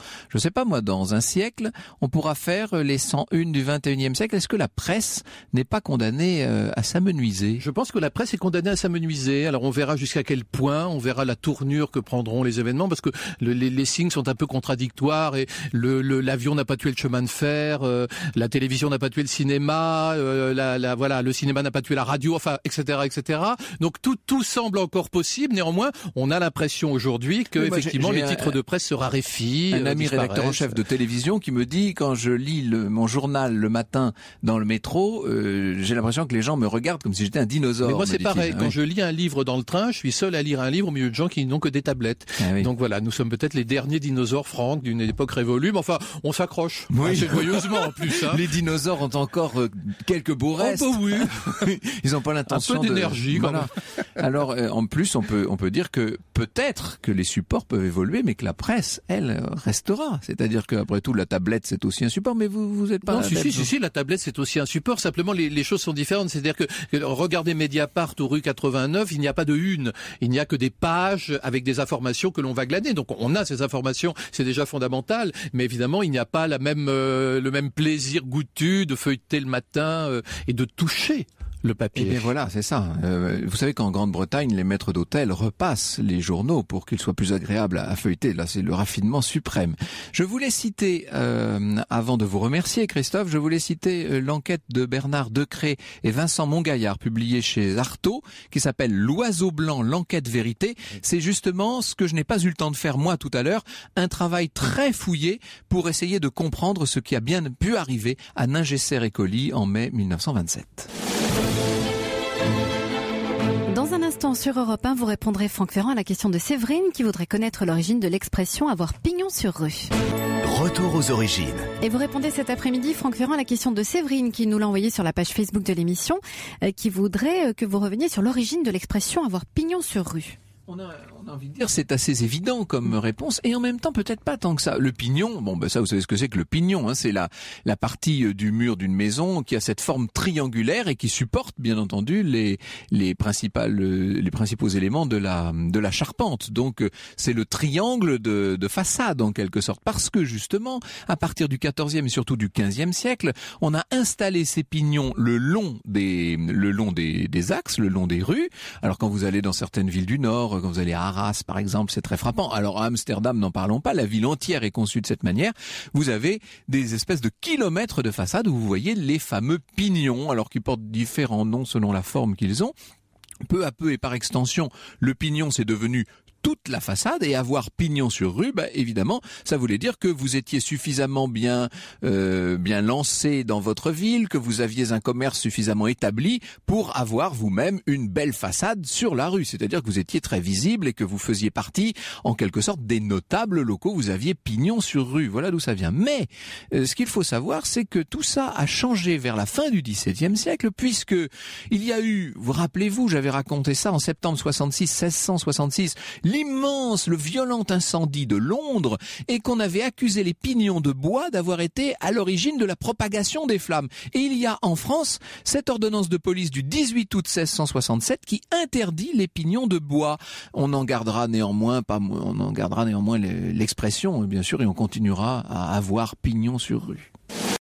un siècle, on pourra faire les 101 du 21e siècle? Est-ce que la presse n'est pas condamnée à s'amenuiser? Je pense que la presse est condamnée à s'amenuiser. Alors on verra jusqu'à quel point, on verra la tournure que prendront les événements, parce que les signes sont un peu contradictoires et l'avion n'a pas tué le chemin de fer, la télévision n'a pas tué le cinéma, le cinéma n'a pas tué la radio, enfin, etc. Donc tout semble encore possible. Néanmoins, on a l'impression aujourd'hui que effectivement les titres de presse se raréfient. Un ami rédacteur en chef de télévision qui me dit, quand je lis mon journal le matin dans le métro, j'ai l'impression que les gens me regardent comme si j'étais un dinosaure. Mais moi c'est pareil, quand je lis un livre dans le train, je suis seul à lire un livre au milieu de gens qui n'ont que des tablettes. Donc voilà, nous sommes peut-être les derniers dinosaures, Franck, d'une époque révolue, mais enfin, on s'accroche. Assez joyeusement en plus. Les dinosaures ont encore quelques beaux restes. Oui. Ils n'ont pas l'intention un peu d'énergie. Voilà. Alors en plus, on peut dire que peut-être que les supports peuvent évoluer, mais que la presse, elle, restera. C'est-à-dire qu'après tout, la tablette, c'est aussi un support, mais vous êtes pas... Non, si, la tablette, c'est aussi un support. Simplement, les choses sont différentes. C'est-à-dire que regardez Mediapart ou Rue 89, il n'y a pas de une. Il n'y a que des pages avec des informations que l'on va glaner. Donc on a ces informations, c'est déjà fondamental. Mais évidemment, il n'y a pas le même plaisir goûtu de feuilleter le matin et de toucher le papier. Et bien voilà, c'est ça. Vous savez qu'en Grande-Bretagne, les maîtres d'hôtel repassent les journaux pour qu'ils soient plus agréables à feuilleter. Là, c'est le raffinement suprême. Je voulais citer, avant de vous remercier, Christophe, je voulais citer l'enquête de Bernard Decré et Vincent Montgaillard, publiée chez Artaud, qui s'appelle L'Oiseau Blanc, l'enquête vérité. C'est justement ce que je n'ai pas eu le temps de faire moi tout à l'heure, un travail très fouillé pour essayer de comprendre ce qui a bien pu arriver à Ningesser et Colli en mai 1927. Dans un instant sur Europe 1, vous répondrez Franck Ferrand à la question de Séverine qui voudrait connaître l'origine de l'expression avoir pignon sur rue. Retour aux origines. Et vous répondez cet après-midi, Franck Ferrand, à la question de Séverine qui nous l'a envoyée sur la page Facebook de l'émission, qui voudrait que vous reveniez sur l'origine de l'expression avoir pignon sur rue. On a envie de dire c'est assez évident comme réponse et en même temps peut-être pas tant que ça. Le pignon, ça vous savez ce que c'est que le pignon, hein, c'est la partie du mur d'une maison qui a cette forme triangulaire et qui supporte bien entendu les principaux éléments de la charpente. Donc c'est le triangle de façade en quelque sorte parce que justement à partir du 14e et surtout du 15e siècle, on a installé ces pignons le long des axes, le long des rues. Alors quand vous allez dans certaines villes du nord, quand vous allez à Arras, par exemple, c'est très frappant. Alors, à Amsterdam, n'en parlons pas. La ville entière est conçue de cette manière. Vous avez des espèces de kilomètres de façade où vous voyez les fameux pignons, alors qu'ils portent différents noms selon la forme qu'ils ont. Peu à peu et par extension, le pignon, c'est devenu toute la façade et avoir pignon sur rue, évidemment, ça voulait dire que vous étiez suffisamment bien lancé dans votre ville, que vous aviez un commerce suffisamment établi pour avoir vous-même une belle façade sur la rue. C'est-à-dire que vous étiez très visible et que vous faisiez partie, en quelque sorte, des notables locaux. Vous aviez pignon sur rue. Voilà d'où ça vient. Mais ce qu'il faut savoir, c'est que tout ça a changé vers la fin du XVIIe siècle, puisque il y a eu, vous rappelez-vous, j'avais raconté ça en septembre 1666, le violent incendie de Londres et qu'on avait accusé les pignons de bois d'avoir été à l'origine de la propagation des flammes. Et il y a en France cette ordonnance de police du 18 août 1667 qui interdit les pignons de bois. On en gardera néanmoins l'expression, bien sûr, et on continuera à avoir pignon sur rue.